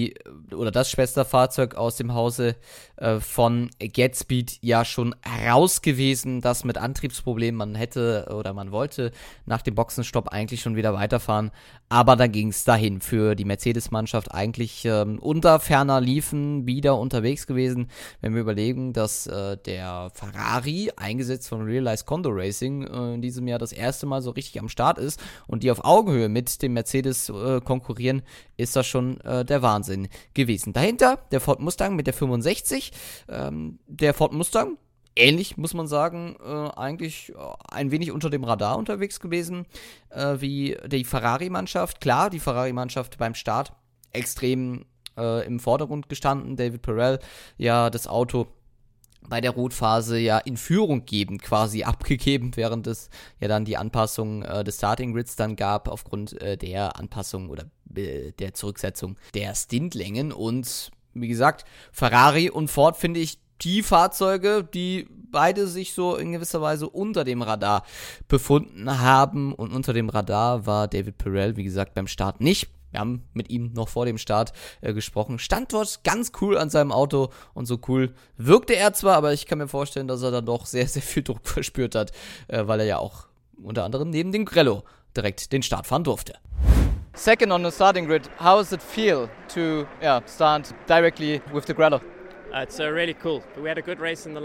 das Schwesterfahrzeug aus dem Hause von GetSpeed ja schon raus gewesen, das mit Antriebsproblemen, man wollte nach dem Boxenstopp eigentlich schon wieder weiterfahren, aber dann ging es dahin für die Mercedes-Mannschaft eigentlich unter ferner Liefen wieder unterwegs gewesen, wenn wir überlegen, dass der Ferrari, eingesetzt von Realize Condor Racing, in diesem Jahr das erste Mal so richtig am Start ist und die auf Augenhöhe mit dem Mercedes konkurrieren, ist das schon der Wahnsinn gewesen. Dahinter der Ford Mustang mit der 65, der Ford Mustang, ähnlich muss man sagen, eigentlich ein wenig unter dem Radar unterwegs gewesen, wie die Ferrari-Mannschaft. Klar, die Ferrari-Mannschaft beim Start extrem im Vordergrund gestanden, David Perel, ja das Auto bei der Rotphase ja in Führung gebend quasi abgegeben, während es ja dann die Anpassung des Starting Grids dann gab, aufgrund der Anpassung oder der Zurücksetzung der Stintlängen. Und wie gesagt, Ferrari und Ford finde ich die Fahrzeuge, die beide sich so in gewisser Weise unter dem Radar befunden haben. Und unter dem Radar war David Perel, wie gesagt, beim Start nicht. Wir haben mit ihm noch vor dem Start gesprochen. Stand dort ganz cool an seinem Auto und so cool wirkte er zwar, aber ich kann mir vorstellen, dass er dann doch sehr, sehr viel Druck verspürt hat, weil er ja auch unter anderem neben dem Grello direkt den Start fahren durfte. Second on the starting grid, how does it feel to start directly with the Grello? It's really cool. We had a good race in the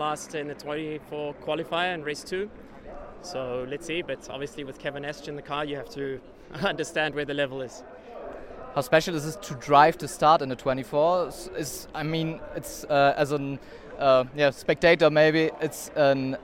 24 qualifier in race 2. So let's see, but obviously with Kevin Esch in the car, you have to understand where the level is. How special is it to drive to start in the 24? It's as a spectator maybe it's an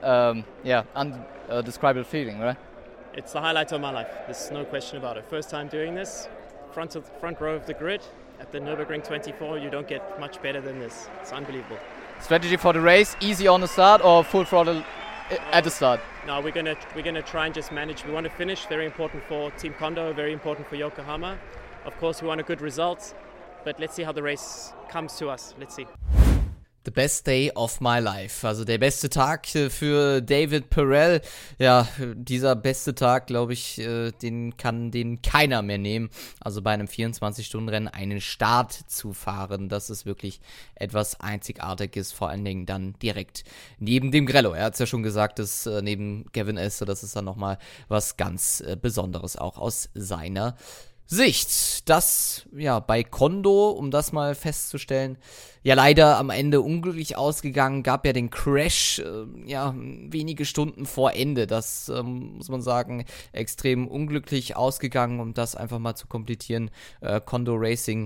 undescribable feeling, right? It's the highlight of my life. There's no question about it. First time doing this, front row of the grid at the Nürburgring 24. You don't get much better than this. It's unbelievable. Strategy for the race: easy on the start or full throttle at the start? No, we're gonna try and just manage. We want to finish. Very important for Team Kondo. Very important for Yokohama. Of course, we want a good result, but let's see how the race comes to us. Let's see. The best day of my life. Also der beste Tag für David Perel. Ja, dieser beste Tag, glaube ich, den kann keiner mehr nehmen. Also bei einem 24-Stunden-Rennen einen Start zu fahren, das ist wirklich etwas Einzigartiges, vor allen Dingen dann direkt neben dem Grello. Er hat es ja schon gesagt, dass neben Kevin Esser, das ist dann nochmal was ganz Besonderes auch aus seiner Sicht. Das, ja, bei Kondo, um das mal festzustellen, ja leider am Ende unglücklich ausgegangen, gab ja den Crash, wenige Stunden vor Ende. Das, muss man sagen, extrem unglücklich ausgegangen, um das einfach mal zu komplettieren. Kondo Racing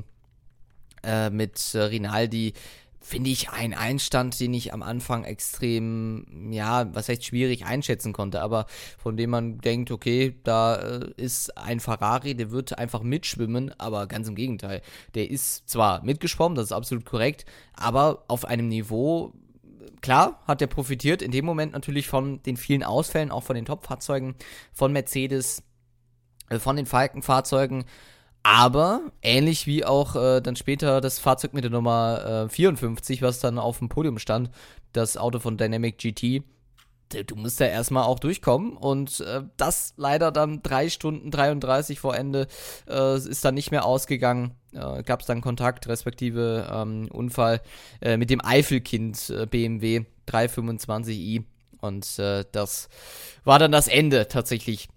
mit Rinaldi, finde ich, ein Einstand, den ich am Anfang extrem, schwierig einschätzen konnte, aber von dem man denkt, okay, da ist ein Ferrari, der wird einfach mitschwimmen, aber ganz im Gegenteil. Der ist zwar mitgeschwommen, das ist absolut korrekt, aber auf einem Niveau, klar, hat er profitiert, in dem Moment natürlich von den vielen Ausfällen, auch von den Top-Fahrzeugen, von Mercedes, von den Falken-Fahrzeugen. Aber ähnlich wie auch dann später das Fahrzeug mit der Nummer 54, was dann auf dem Podium stand, das Auto von Dynamic GT, du musst da erstmal auch durchkommen und das leider dann 3 Stunden 33 vor Ende ist dann nicht mehr ausgegangen. Gab es dann Kontakt, respektive Unfall mit dem Eifelkind BMW 325i und das war dann das Ende tatsächlich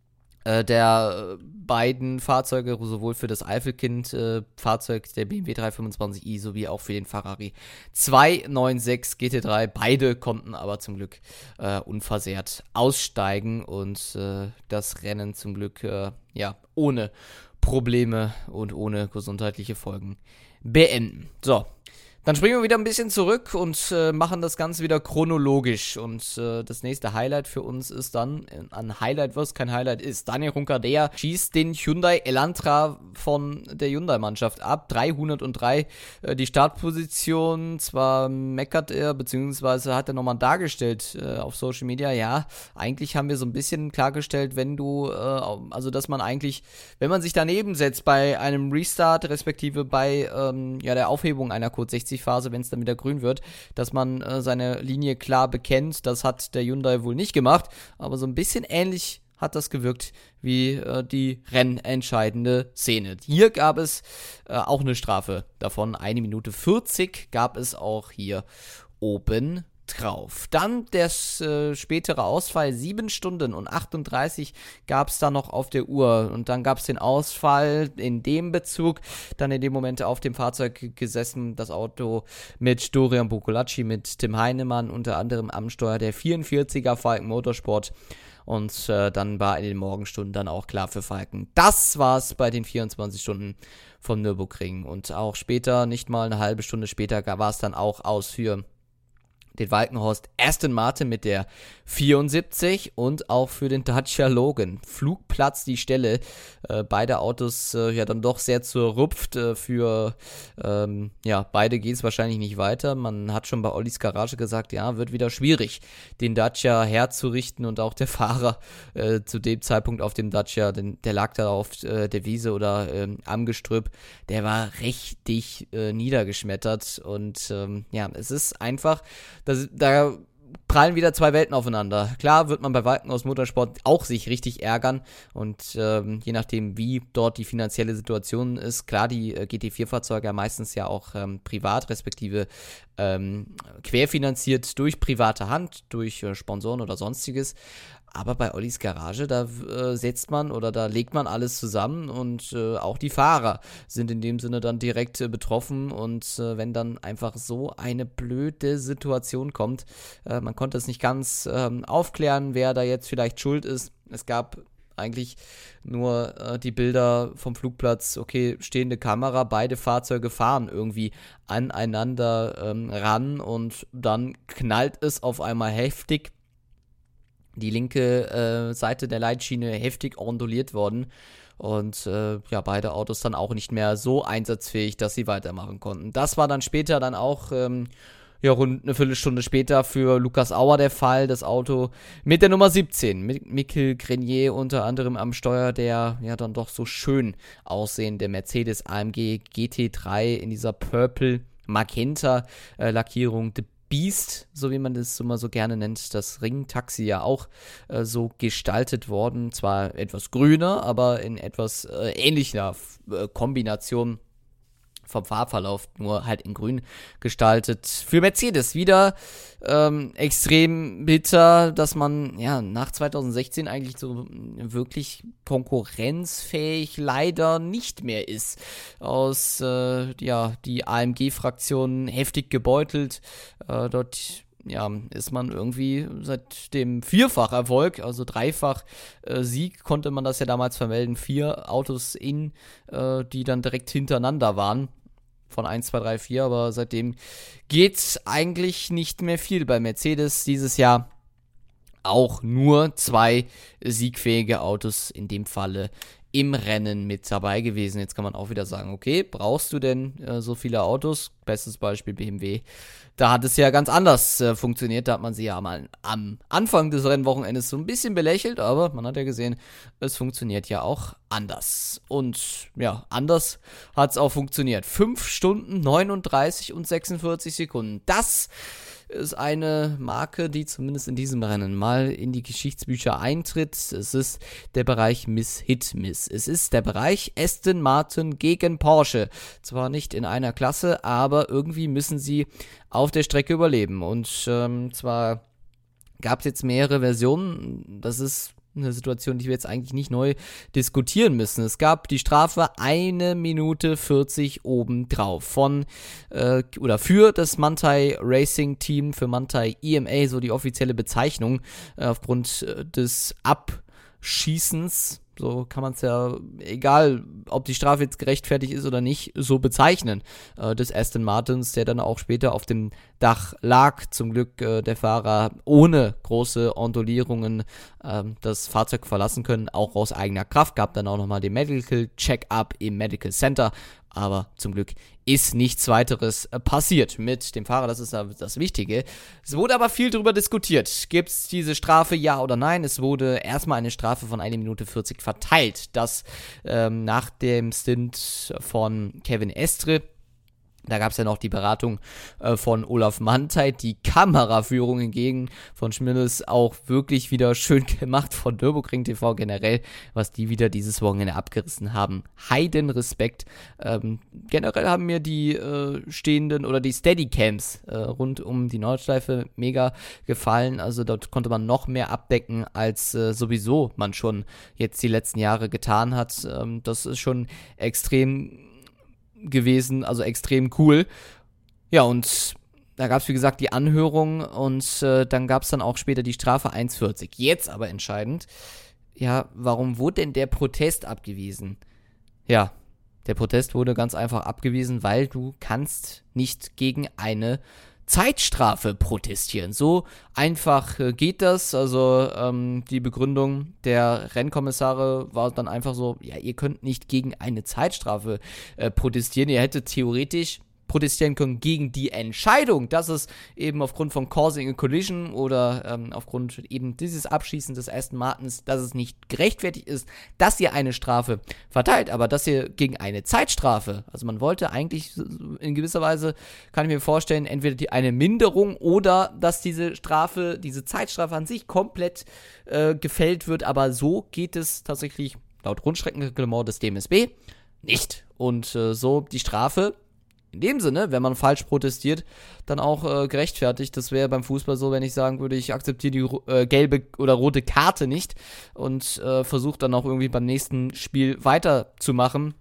der beiden Fahrzeuge, sowohl für das Eifelkind-Fahrzeug der BMW 325i sowie auch für den Ferrari 296 GT3. Beide konnten aber zum Glück unversehrt aussteigen und das Rennen zum Glück ohne Probleme und ohne gesundheitliche Folgen beenden. So. Dann springen wir wieder ein bisschen zurück und machen das Ganze wieder chronologisch. Und das nächste Highlight für uns ist dann, ein Highlight, was kein Highlight ist. Daniel Ricciardo schießt den Hyundai Elantra von der Hyundai-Mannschaft ab. 303 die Startposition. Zwar meckert er, beziehungsweise hat er nochmal dargestellt auf Social Media, ja, eigentlich haben wir so ein bisschen klargestellt, wenn du, dass man eigentlich, wenn man sich daneben setzt bei einem Restart, respektive bei der Aufhebung einer Code-60 Phase, wenn es dann wieder grün wird, dass man seine Linie klar bekennt. Das hat der Hyundai wohl nicht gemacht, aber so ein bisschen ähnlich hat das gewirkt wie die rennentscheidende Szene. Hier gab es auch eine Strafe davon. 1 Minute 40 gab es auch hier oben drauf. Dann der spätere Ausfall, 7 Stunden und 38 gab es da noch auf der Uhr und dann gab es den Ausfall in dem Bezug, dann in dem Moment auf dem Fahrzeug gesessen, das Auto mit Dorian Bucolacci, mit Tim Heinemann unter anderem am Steuer, der 44er Falken Motorsport. Und dann war in den Morgenstunden dann auch klar für Falken. Das war's bei den 24 Stunden vom Nürburgring. Und auch später, nicht mal eine halbe Stunde später, war es dann auch aus für den Walkenhorst Aston Martin mit der 74 und auch für den Dacia Logan. Flugplatz die Stelle. Beide Autos dann doch sehr zerrupft. Für beide geht es wahrscheinlich nicht weiter. Man hat schon bei Ollis Garage gesagt, ja, wird wieder schwierig, den Dacia herzurichten, und auch der Fahrer zu dem Zeitpunkt auf dem Dacia, der lag da auf der Wiese oder am Gestrüpp, der war richtig niedergeschmettert, und es ist einfach, da prallen wieder zwei Welten aufeinander. Klar wird man bei Walkenhorst Motorsport auch sich richtig ärgern, und je nachdem, wie dort die finanzielle Situation ist, klar, die GT4-Fahrzeuge meistens ja auch privat, respektive querfinanziert durch private Hand, durch Sponsoren oder sonstiges. Aber bei Ollis Garage, da da legt man alles zusammen, und auch die Fahrer sind in dem Sinne dann direkt betroffen, und wenn dann einfach so eine blöde Situation kommt, man konnte es nicht ganz aufklären, wer da jetzt vielleicht schuld ist. Es gab eigentlich nur die Bilder vom Flugplatz, okay, stehende Kamera, beide Fahrzeuge fahren irgendwie aneinander ran, und dann knallt es auf einmal heftig. Die linke Seite der Leitschiene heftig onduliert worden, und beide Autos dann auch nicht mehr so einsatzfähig, dass sie weitermachen konnten. Das war dann später dann auch rund eine Viertelstunde später für Lukas Auer der Fall. Das Auto mit der Nummer 17, mit Michael Grenier unter anderem am Steuer, der dann doch so schön aussehende Mercedes AMG GT3 in dieser Purple Magenta Lackierung, Beast, so wie man das immer so gerne nennt, das Ringtaxi ja auch so gestaltet worden. Zwar etwas grüner, aber in etwas ähnlicher Kombination vom Farbverlauf, nur halt in grün gestaltet. Für Mercedes wieder extrem bitter, dass man nach 2016 eigentlich so wirklich konkurrenzfähig leider nicht mehr ist. Die AMG-Fraktion heftig gebeutelt. Dort ist man irgendwie seit dem Vierfach-Erfolg, also Dreifach Sieg, konnte man das ja damals vermelden. 4 Autos die dann direkt hintereinander waren. Von 1, 2, 3, 4, aber seitdem geht's eigentlich nicht mehr viel bei Mercedes. Dieses Jahr auch nur 2 siegfähige Autos in dem Falle im Rennen mit dabei gewesen. Jetzt kann man auch wieder sagen, okay, brauchst du denn so viele Autos? Bestes Beispiel BMW. Da hat es ja ganz anders funktioniert. Da hat man sie ja mal am Anfang des Rennwochenendes so ein bisschen belächelt, aber man hat ja gesehen, es funktioniert ja auch anders. Und anders hat es auch funktioniert. 5 Stunden, 39 und 46 Sekunden. Das ist eine Marke, die zumindest in diesem Rennen mal in die Geschichtsbücher eintritt. Es ist der Bereich Miss Hit Miss. Es ist der Bereich Aston Martin gegen Porsche. Zwar nicht in einer Klasse, aber irgendwie müssen sie auf der Strecke überleben. Und zwar gab es jetzt mehrere Versionen. Das ist eine Situation, die wir jetzt eigentlich nicht neu diskutieren müssen. Es gab die Strafe 1 Minute 40 obendrauf für das Manthey Racing Team, für Manthey EMA, so die offizielle Bezeichnung, aufgrund des Abschießens. So kann man es ja, egal ob die Strafe jetzt gerechtfertigt ist oder nicht, so bezeichnen, des Aston Martins, der dann auch später auf dem Dach lag. Zum Glück der Fahrer ohne große Ondulierungen das Fahrzeug verlassen können, auch aus eigener Kraft. Gab dann auch nochmal den Medical Check-up im Medical Center, aber zum Glück ist nichts weiteres passiert mit dem Fahrer, das ist das Wichtige. Es wurde aber viel darüber diskutiert. Gibt es diese Strafe, ja oder nein? Es wurde erstmal eine Strafe von 1 Minute 40 verteilt, das nach dem Stint von Kevin Estre Da gab es ja noch die Beratung von Olaf Manteit, die Kameraführung hingegen von Schmidls auch wirklich wieder schön gemacht von Nürburgring TV generell, was die wieder dieses Wochenende abgerissen haben. Heidenrespekt. Generell haben mir die stehenden oder die Steadycams rund um die Nordschleife mega gefallen. Also dort konnte man noch mehr abdecken, als sowieso man schon jetzt die letzten Jahre getan hat. Das ist schon extrem gewesen, also extrem cool. Ja, und da gab es, wie gesagt, die Anhörung und dann gab es dann auch später die Strafe 1,40. Jetzt aber entscheidend, ja, warum wurde denn der Protest abgewiesen? Ja, der Protest wurde ganz einfach abgewiesen, weil du kannst nicht gegen eine Zeitstrafe protestieren. So einfach geht das. Also die Begründung der Rennkommissare war dann einfach so, ja, ihr könnt nicht gegen eine Zeitstrafe protestieren. Ihr hättet theoretisch protestieren können gegen die Entscheidung, dass es eben aufgrund von Causing a Collision oder aufgrund eben dieses Abschießen des Aston Martins, dass es nicht gerechtfertigt ist, dass ihr eine Strafe verteilt, aber dass ihr gegen eine Zeitstrafe, also man wollte eigentlich in gewisser Weise, kann ich mir vorstellen, entweder eine Minderung oder dass diese Strafe, diese Zeitstrafe an sich komplett gefällt wird, aber so geht es tatsächlich laut Rundstreckenreglement des DMSB nicht. Und so die Strafe in dem Sinne, wenn man falsch protestiert, dann auch gerechtfertigt. Das wäre beim Fußball so, wenn ich sagen würde, ich akzeptiere die gelbe oder rote Karte nicht und versuche dann auch irgendwie beim nächsten Spiel weiterzumachen.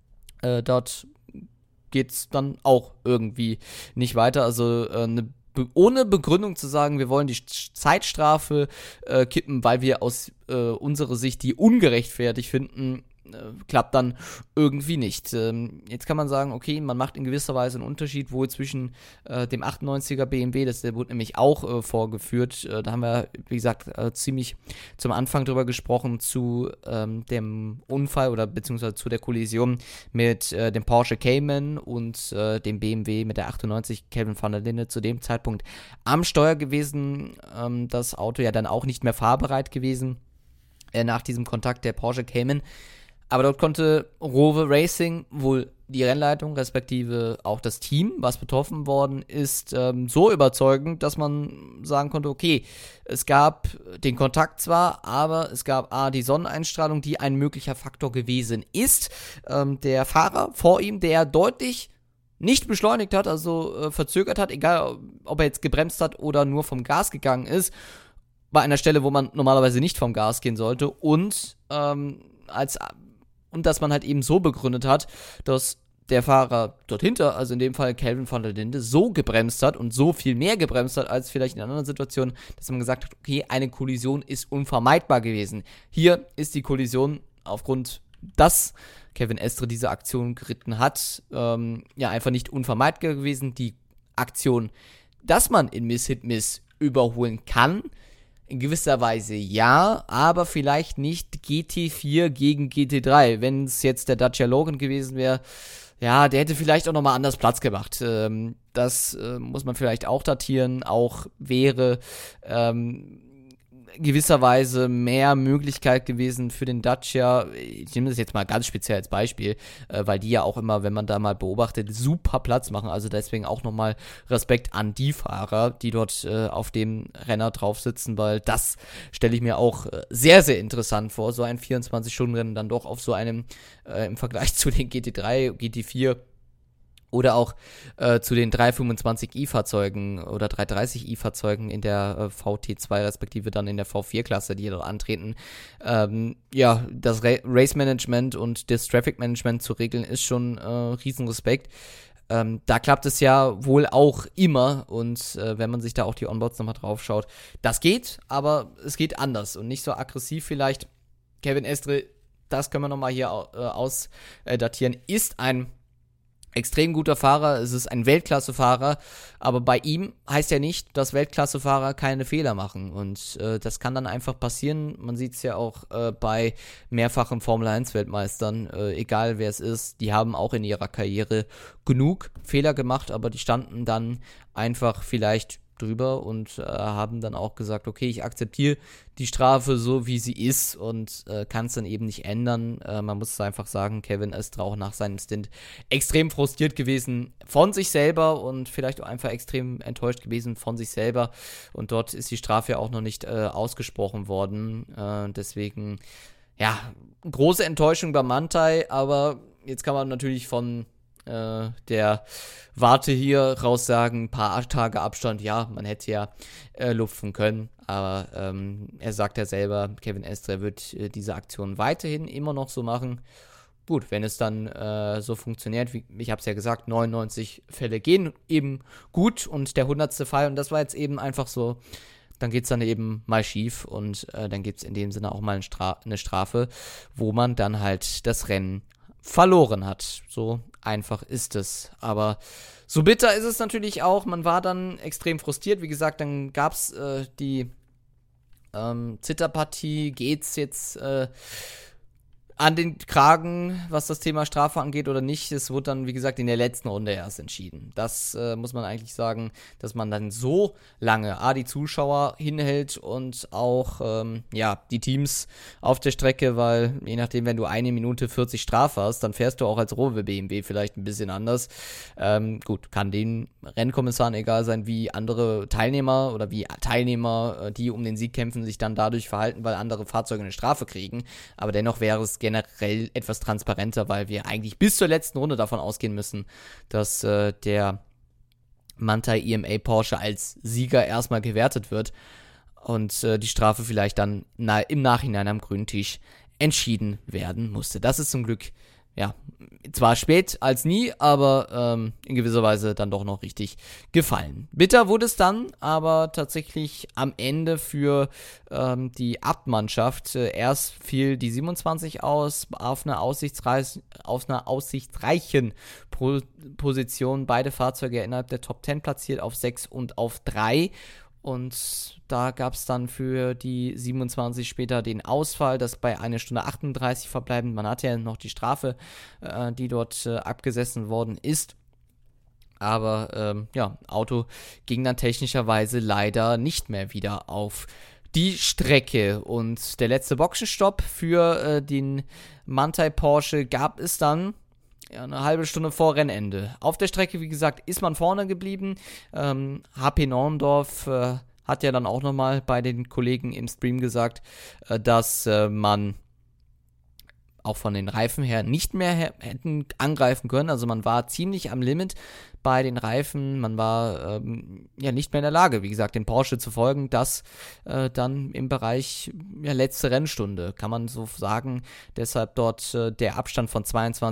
Dort geht es dann auch irgendwie nicht weiter. Also ohne Begründung zu sagen, wir wollen die Zeitstrafe kippen, weil wir aus unserer Sicht die ungerechtfertigt finden, klappt dann irgendwie nicht. Jetzt kann man sagen, okay, man macht in gewisser Weise einen Unterschied wohl zwischen dem 98er BMW, der wurde nämlich auch vorgeführt. Da haben wir, wie gesagt, ziemlich zum Anfang drüber gesprochen, zu dem Unfall oder beziehungsweise zu der Kollision mit dem Porsche Cayman und dem BMW mit der 98 Kelvin van der Linde zu dem Zeitpunkt am Steuer gewesen. Das Auto ja dann auch nicht mehr fahrbereit gewesen nach diesem Kontakt der Porsche Cayman. Aber dort konnte Rowe Racing wohl die Rennleitung, respektive auch das Team, was betroffen worden ist, so überzeugen, dass man sagen konnte, okay, es gab den Kontakt zwar, aber es gab die Sonneneinstrahlung, die ein möglicher Faktor gewesen ist. Der Fahrer vor ihm, der deutlich nicht beschleunigt hat, also verzögert hat, egal ob er jetzt gebremst hat oder nur vom Gas gegangen ist, bei einer Stelle, wo man normalerweise nicht vom Gas gehen sollte und dass man halt eben so begründet hat, dass der Fahrer dort hinter, also in dem Fall Kelvin van der Linde, so gebremst hat und so viel mehr gebremst hat als vielleicht in anderen Situationen, dass man gesagt hat, okay, eine Kollision ist unvermeidbar gewesen. Hier ist die Kollision aufgrund, dass Kevin Estre diese Aktion geritten hat, einfach nicht unvermeidbar gewesen. Die Aktion, dass man in Miss-Hit-Miss überholen kann, in gewisser Weise ja, aber vielleicht nicht GT4 gegen GT3. Wenn es jetzt der Dacia Logan gewesen wäre, ja, der hätte vielleicht auch nochmal anders Platz gemacht. Das muss man vielleicht auch datieren. Auch wäre gewisserweise mehr Möglichkeit gewesen für den Dacia. Ich nehme das jetzt mal ganz speziell als Beispiel, weil die ja auch immer, wenn man da mal beobachtet, super Platz machen. Also deswegen auch nochmal Respekt an die Fahrer, die dort auf dem Renner drauf sitzen, weil das stelle ich mir auch sehr, sehr interessant vor, so ein 24-Stunden-Rennen dann doch auf so einem im Vergleich zu den GT3, GT4 oder auch zu den 325i-Fahrzeugen oder 330i-Fahrzeugen in der VT2 respektive dann in der V4-Klasse, die dort antreten. Das Race-Management und das Traffic-Management zu regeln, ist schon Riesenrespekt. Da klappt es ja wohl auch immer und wenn man sich da auch die Onboards nochmal drauf schaut, das geht, aber es geht anders und nicht so aggressiv vielleicht. Kevin Estre, das können wir nochmal hier ausdatieren, ist ein extrem guter Fahrer, es ist ein Weltklasse-Fahrer, aber bei ihm heißt ja nicht, dass Weltklasse-Fahrer keine Fehler machen und das kann dann einfach passieren. Man sieht es ja auch bei mehrfachen Formel-1-Weltmeistern, egal wer es ist, die haben auch in ihrer Karriere genug Fehler gemacht, aber die standen dann einfach vielleicht drüber und haben dann auch gesagt, okay, ich akzeptiere die Strafe so, wie sie ist und kann es dann eben nicht ändern. Man muss einfach sagen, Kevin ist auch nach seinem Stint extrem frustriert gewesen von sich selber und vielleicht auch einfach extrem enttäuscht gewesen von sich selber. Und dort ist die Strafe ja auch noch nicht ausgesprochen worden. Deswegen, ja, große Enttäuschung bei Manthey, aber jetzt kann man natürlich von der Warte hier raus sagen, ein paar Tage Abstand, ja, man hätte ja lupfen können, aber er sagt ja selber, Kevin Estre wird diese Aktion weiterhin immer noch so machen. Gut, wenn es dann so funktioniert, wie ich habe es ja gesagt, 99 Fälle gehen eben gut und der 100. Fall, und das war jetzt eben einfach so, dann geht es dann eben mal schief und dann gibt es in dem Sinne auch mal eine Strafe, wo man dann halt das Rennen verloren hat. So einfach ist es. Aber so bitter ist es natürlich auch. Man war dann extrem frustriert. Wie gesagt, dann gab es die Zitterpartie. Geht's jetzt an den Kragen, was das Thema Strafe angeht oder nicht. Es wurde dann, wie gesagt, in der letzten Runde erst entschieden. Das muss man eigentlich sagen, dass man dann so lange die Zuschauer hinhält und auch die Teams auf der Strecke, weil je nachdem, wenn du 1 Minute 40 Strafe hast, dann fährst du auch als Rowe BMW vielleicht ein bisschen anders. Gut, kann den Rennkommissaren egal sein, wie andere Teilnehmer oder wie Teilnehmer, die um den Sieg kämpfen, sich dann dadurch verhalten, weil andere Fahrzeuge eine Strafe kriegen. Aber dennoch wäre es generell etwas transparenter, weil wir eigentlich bis zur letzten Runde davon ausgehen müssen, dass der Manthey EMA Porsche als Sieger erstmal gewertet wird und die Strafe vielleicht dann im Nachhinein am grünen Tisch entschieden werden musste. Das ist zum Glück, ja, zwar spät als nie, aber in gewisser Weise dann doch noch richtig gefallen. Bitter wurde es dann, aber tatsächlich am Ende für die Abt-Mannschaft. Erst fiel die 27 aus, auf einer aussichtsreichen Position. Beide Fahrzeuge innerhalb der Top 10 platziert, auf 6 und auf 3. Und da gab es dann für die 27 später den Ausfall, das bei 1 Stunde 38 verbleibend. Man hatte ja noch die Strafe, die dort abgesessen worden ist. Aber Auto ging dann technischerweise leider nicht mehr wieder auf die Strecke. Und der letzte Boxenstopp für den Manthey Porsche gab es dann eine halbe Stunde vor Rennende. Auf der Strecke, wie gesagt, ist man vorne geblieben. HP Norndorf hat ja dann auch nochmal bei den Kollegen im Stream gesagt, dass man auch von den Reifen her nicht mehr hätten angreifen können. Also man war ziemlich am Limit bei den Reifen. Man war nicht mehr in der Lage, wie gesagt, den Porsche zu folgen. Das dann im Bereich letzte Rennstunde, kann man so sagen. Deshalb dort der Abstand von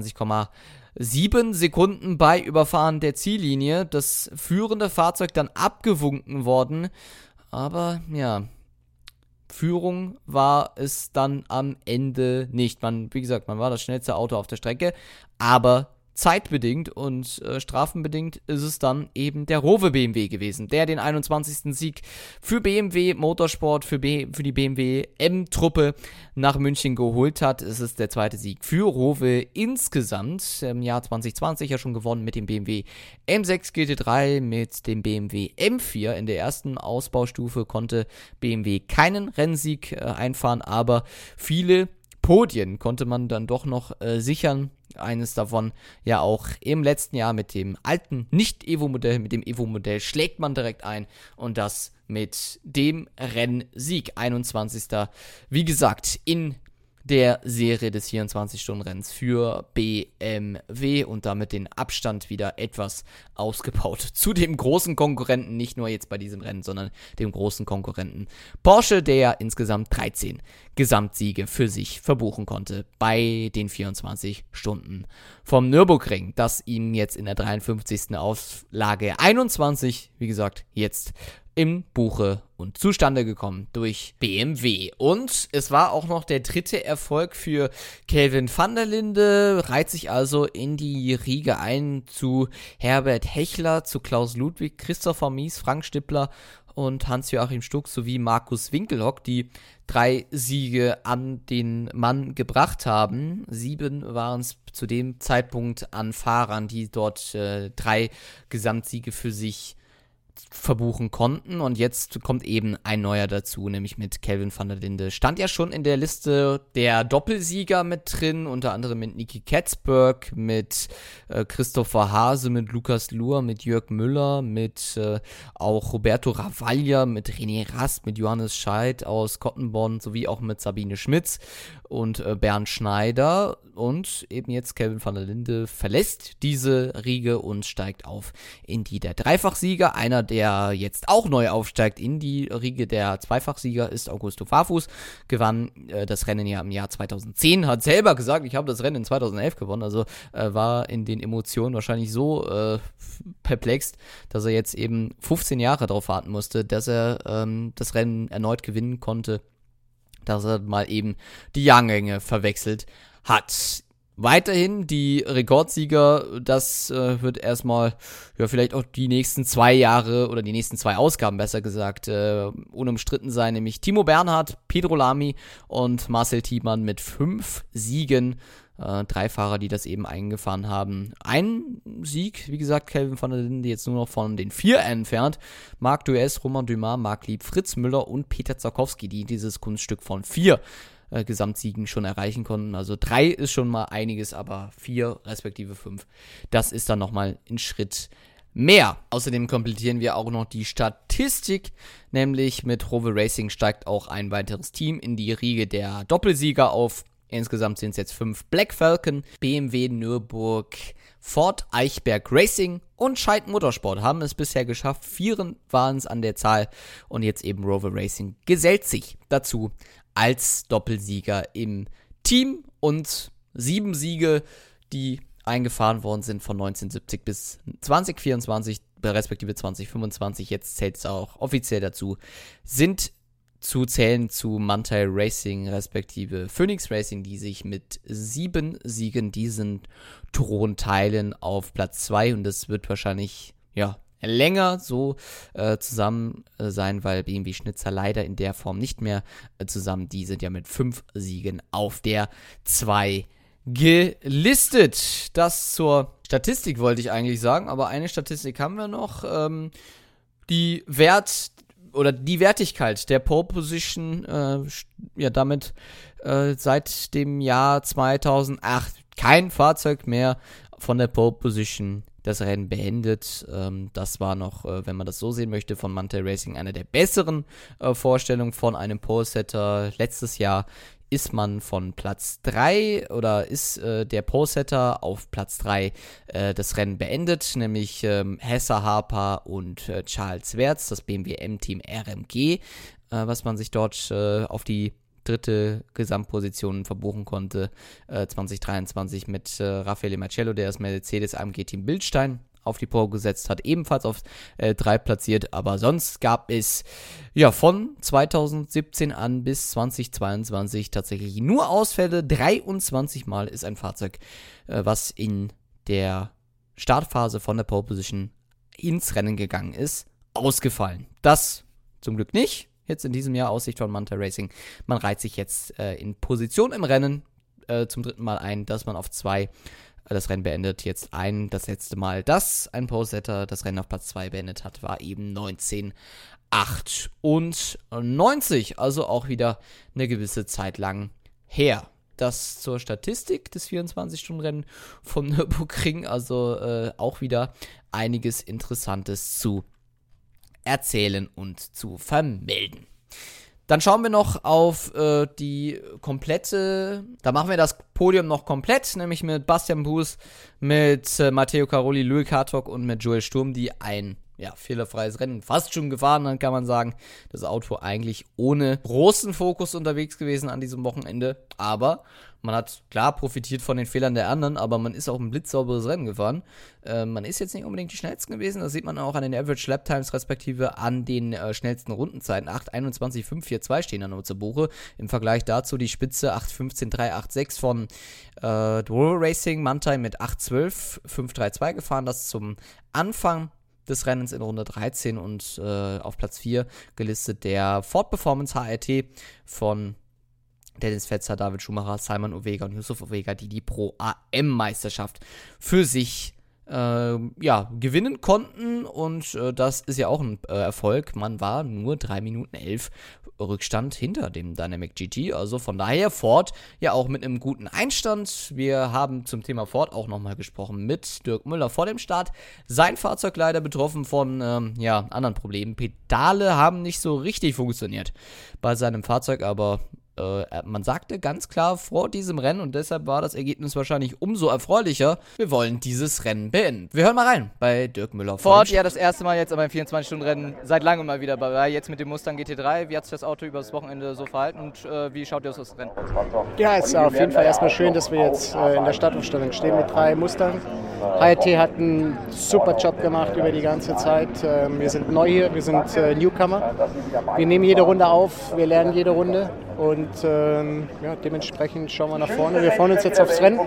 22,7 Sekunden bei Überfahren der Ziellinie. Das führende Fahrzeug dann abgewunken worden. Aber ja, Führung war es dann am Ende nicht. Wie gesagt, man war das schnellste Auto auf der Strecke, aber zeitbedingt und strafenbedingt ist es dann eben der Rowe BMW gewesen, der den 21. Sieg für BMW Motorsport, für die BMW M-Truppe nach München geholt hat. Es ist der zweite Sieg für Rowe insgesamt. Im Jahr 2020 ja schon gewonnen mit dem BMW M6 GT3, mit dem BMW M4. In der ersten Ausbaustufe konnte BMW keinen Rennsieg einfahren, aber viele Podien konnte man dann doch noch sichern. Eines davon ja auch im letzten Jahr mit dem alten Nicht-Evo-Modell, mit dem Evo-Modell schlägt man direkt ein und das mit dem Rennsieg 21. Wie gesagt, in der Serie des 24-Stunden-Rennens für BMW und damit den Abstand wieder etwas ausgebaut zu dem großen Konkurrenten, nicht nur jetzt bei diesem Rennen, sondern dem großen Konkurrenten Porsche, der ja insgesamt 13 Gesamtsiege für sich verbuchen konnte bei den 24 Stunden vom Nürburgring, das ihm jetzt in der 53. Auflage 21, wie gesagt, jetzt im Buche und zustande gekommen durch BMW. Und es war auch noch der dritte Erfolg für Kelvin van der Linde, reiht sich also in die Riege ein zu Herbert Hechler, zu Klaus Ludwig, Christopher Mies, Frank Stippler und Hans-Joachim Stuck sowie Markus Winkelhock, die 3 Siege an den Mann gebracht haben. 7 waren es zu dem Zeitpunkt an Fahrern, die dort 3 Gesamtsiege für sich verbuchen konnten. Und jetzt kommt eben ein neuer dazu, nämlich mit Kelvin van der Linde. Stand ja schon in der Liste der Doppelsieger mit drin, unter anderem mit Niki Katzberg, mit Christopher Hase, mit Lukas Luhr, mit Jörg Müller, mit auch Roberto Ravaglia, mit René Rast, mit Johannes Scheidt aus Cottenborn, sowie auch mit Sabine Schmitz und Bernd Schneider. Und eben jetzt Kelvin van der Linde verlässt diese Riege und steigt auf in die der Dreifachsieger. Einer, der jetzt auch neu aufsteigt in die Riege der Zweifachsieger, ist Augusto Farfus. Gewann das Rennen ja im Jahr 2010, hat selber gesagt, ich habe das Rennen in 2011 gewonnen. Also war in den Emotionen wahrscheinlich so perplex, dass er jetzt eben 15 Jahre darauf warten musste, dass er das Rennen erneut gewinnen konnte, dass er mal eben die Jahrgänge verwechselt hat. Weiterhin die Rekordsieger, das wird erstmal vielleicht auch die nächsten 2 Jahre oder die nächsten 2 Ausgaben besser gesagt unumstritten sein, nämlich Timo Bernhard, Pedro Lamy und Marcel Thielmann mit 5 Siegen. 3 Fahrer, die das eben eingefahren haben. Ein Sieg, wie gesagt, Kelvin van der Linde jetzt nur noch von den 4 entfernt. Marc Dues, Romain Dumas, Marc Lieb, Fritz Müller und Peter Zakowski, die dieses Kunststück von 4 Gesamtsiegen schon erreichen konnten. Also 3 ist schon mal einiges, aber 4 respektive 5, das ist dann nochmal ein Schritt mehr. Außerdem komplettieren wir auch noch die Statistik, nämlich mit Rover Racing steigt auch ein weiteres Team in die Riege der Doppelsieger auf. Insgesamt sind es jetzt 5. Black Falcon, BMW Nürburg, Ford Eichberg Racing und Scheid Motorsport haben es bisher geschafft. 4 waren es an der Zahl und jetzt eben Rover Racing gesellt sich dazu als Doppelsieger im Team und 7 Siege, die eingefahren worden sind von 1970 bis 2024, respektive 2025, jetzt zählt es auch offiziell dazu, sind zu zählen zu Manthey Racing respektive Phoenix Racing, die sich mit 7 Siegen diesen Thron teilen auf Platz 2 und das wird wahrscheinlich länger so zusammen sein, weil BMW Schnitzer leider in der Form nicht mehr zusammen, die sind ja mit 5 Siegen auf der 2 gelistet. Das zur Statistik wollte ich eigentlich sagen, aber eine Statistik haben wir noch, die Wertigkeit der Pole Position, damit seit dem Jahr 2008 kein Fahrzeug mehr von der Pole Position das Rennen beendet. Das war noch, wenn man das so sehen möchte, von Manthey Racing eine der besseren Vorstellungen von einem Pole-Setter. Letztes Jahr ist man von Platz 3 oder ist der Pole-Setter auf Platz 3 das Rennen beendet, nämlich Hesse Harper und Charles Wertz, das BMW M-Team RMG, was man sich dort auf die 3. Gesamtposition verbuchen konnte, 2023 mit Raffaele Marcello, der das Mercedes AMG Team Bildstein auf die Pole gesetzt hat, ebenfalls auf 3 platziert, aber sonst gab es von 2017 an bis 2022 tatsächlich nur Ausfälle. 23 Mal ist ein Fahrzeug, was in der Startphase von der Pole Position ins Rennen gegangen ist, ausgefallen. Das zum Glück nicht. Jetzt in diesem Jahr Aussicht von Manthey Racing. Man reiht sich jetzt in Position im Rennen zum 3. Mal ein, dass man auf 2 das Rennen beendet. Jetzt das letzte Mal, dass ein Pole-Setter das Rennen auf Platz 2 beendet hat, war eben 1998. Also auch wieder eine gewisse Zeit lang her. Das zur Statistik des 24-Stunden-Rennen vom Nürburgring. Also auch wieder einiges Interessantes zu erzählen und zu vermelden. Dann schauen wir noch auf die komplette, da machen wir das Podium noch komplett, nämlich mit Bastian Buß, mit Matteo Caroli, Louis Hartog und mit Joel Sturm, die ein fehlerfreies Rennen fast schon gefahren haben, kann man sagen. Das Auto eigentlich ohne großen Fokus unterwegs gewesen an diesem Wochenende, aber man hat klar profitiert von den Fehlern der anderen, aber man ist auch ein blitzsauberes Rennen gefahren. Man ist jetzt nicht unbedingt die schnellsten gewesen, das sieht man auch an den Average Lap Times respektive an den schnellsten Rundenzeiten. 8:21,542 stehen da nur zu Buche. Im Vergleich dazu die Spitze 8:15,386 von Rover Racing, Manthey mit 8:12,532 gefahren, das zum Anfang des Rennens in Runde 13 und auf Platz 4 gelistet der Ford Performance HRT von Dennis Fetzer, David Schumacher, Simon Ovega und Yusuf Ovega, die Pro AM-Meisterschaft für sich gewinnen konnten und das ist ja auch ein Erfolg. Man war nur 3 Minuten 11 Rückstand hinter dem Dynamic GT, also von daher Ford ja auch mit einem guten Einstand. Wir haben zum Thema Ford auch nochmal gesprochen mit Dirk Müller vor dem Start. Sein Fahrzeug leider betroffen von anderen Problemen. Pedale haben nicht so richtig funktioniert bei seinem Fahrzeug, aber man sagte ganz klar vor diesem Rennen und deshalb war das Ergebnis wahrscheinlich umso erfreulicher. Wir wollen dieses Rennen beenden. Wir hören mal rein bei Dirk Müller. Ford, ja, das erste Mal jetzt aber im 24-Stunden-Rennen seit langem mal wieder dabei. Jetzt mit dem Mustang GT3. Wie hat sich das Auto über das Wochenende so verhalten und wie schaut ihr aus das Rennen? Ja, es ist auf jeden Fall erstmal schön, dass wir jetzt in der Startaufstellung stehen mit 3 Mustang. HRT hat einen super Job gemacht über die ganze Zeit. Wir sind neu hier, wir sind Newcomer. Wir nehmen jede Runde auf, wir lernen jede Runde. Und dementsprechend schauen wir nach vorne. Wir freuen uns jetzt aufs Rennen.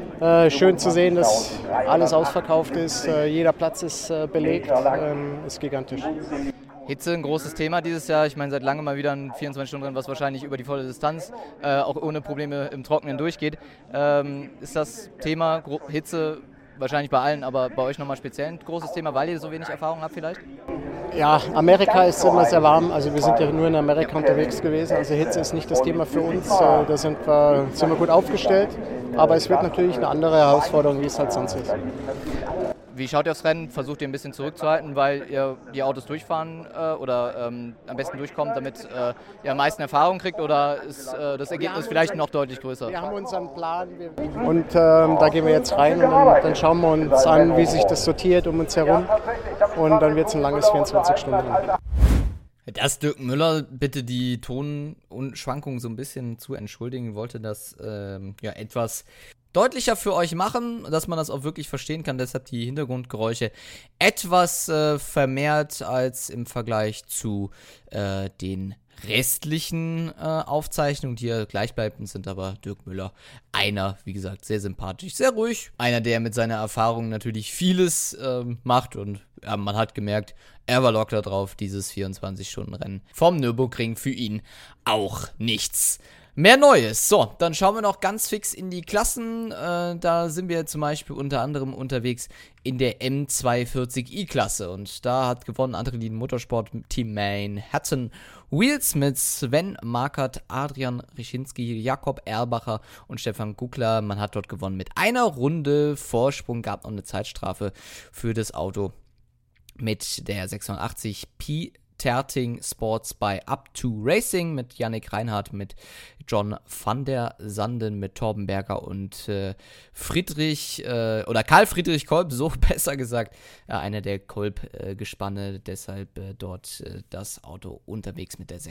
Schön zu sehen, dass alles ausverkauft ist. Jeder Platz ist belegt. Ist gigantisch. Hitze, ein großes Thema dieses Jahr. Ich meine, seit langem mal wieder ein 24-Stunden-Rennen, was wahrscheinlich über die volle Distanz, auch ohne Probleme im Trockenen durchgeht. Ist das Thema Hitze wahrscheinlich bei allen, aber bei euch nochmal speziell ein großes Thema, weil ihr so wenig Erfahrung habt vielleicht? Ja, Amerika ist immer sehr warm. Also wir sind ja nur in Amerika unterwegs gewesen. Also Hitze ist nicht das Thema für uns. Da sind wir gut aufgestellt. Aber es wird natürlich eine andere Herausforderung, wie es halt sonst ist. Wie schaut ihr aufs Rennen? Versucht ihr ein bisschen zurückzuhalten, weil ihr die Autos durchfahren oder am besten durchkommt, damit ihr am meisten Erfahrung kriegt? Oder ist das Ergebnis vielleicht noch deutlich größer? Wir haben unseren Plan und da gehen wir jetzt rein und dann schauen wir uns an, wie sich das sortiert um uns herum. Und dann wird es ein langes 24-Stunden-Rennen. Dass Dirk Müller bitte die Tonschwankungen so ein bisschen zu entschuldigen wollte, das etwas deutlicher für euch machen, dass man das auch wirklich verstehen kann. Deshalb die Hintergrundgeräusche etwas vermehrt als im Vergleich zu den restlichen Aufzeichnungen, die ja gleichbleibend sind, aber Dirk Müller, einer, wie gesagt, sehr sympathisch, sehr ruhig. Einer, der mit seiner Erfahrung natürlich vieles macht und man hat gemerkt, er war locker drauf, dieses 24-Stunden-Rennen vom Nürburgring für ihn auch nichts mehr Neues. So, dann schauen wir noch ganz fix in die Klassen. Da sind wir zum Beispiel unter anderem unterwegs in der M240i-Klasse. Und da hat gewonnen Adrenalin Motorsport Team Manhattan Wheels mit Sven Markert, Adrian Rischinski, Jakob Erlbacher und Stefan Gugler. Man hat dort gewonnen mit einer Runde Vorsprung, gab noch eine Zeitstrafe für das Auto mit der 680 P Terting Sports bei Up2 Racing mit Yannick Reinhardt, mit John van der Sanden, mit Torben Berger und Karl Friedrich Kolb, so besser gesagt, einer der Kolb-Gespanne, deshalb dort das Auto unterwegs mit der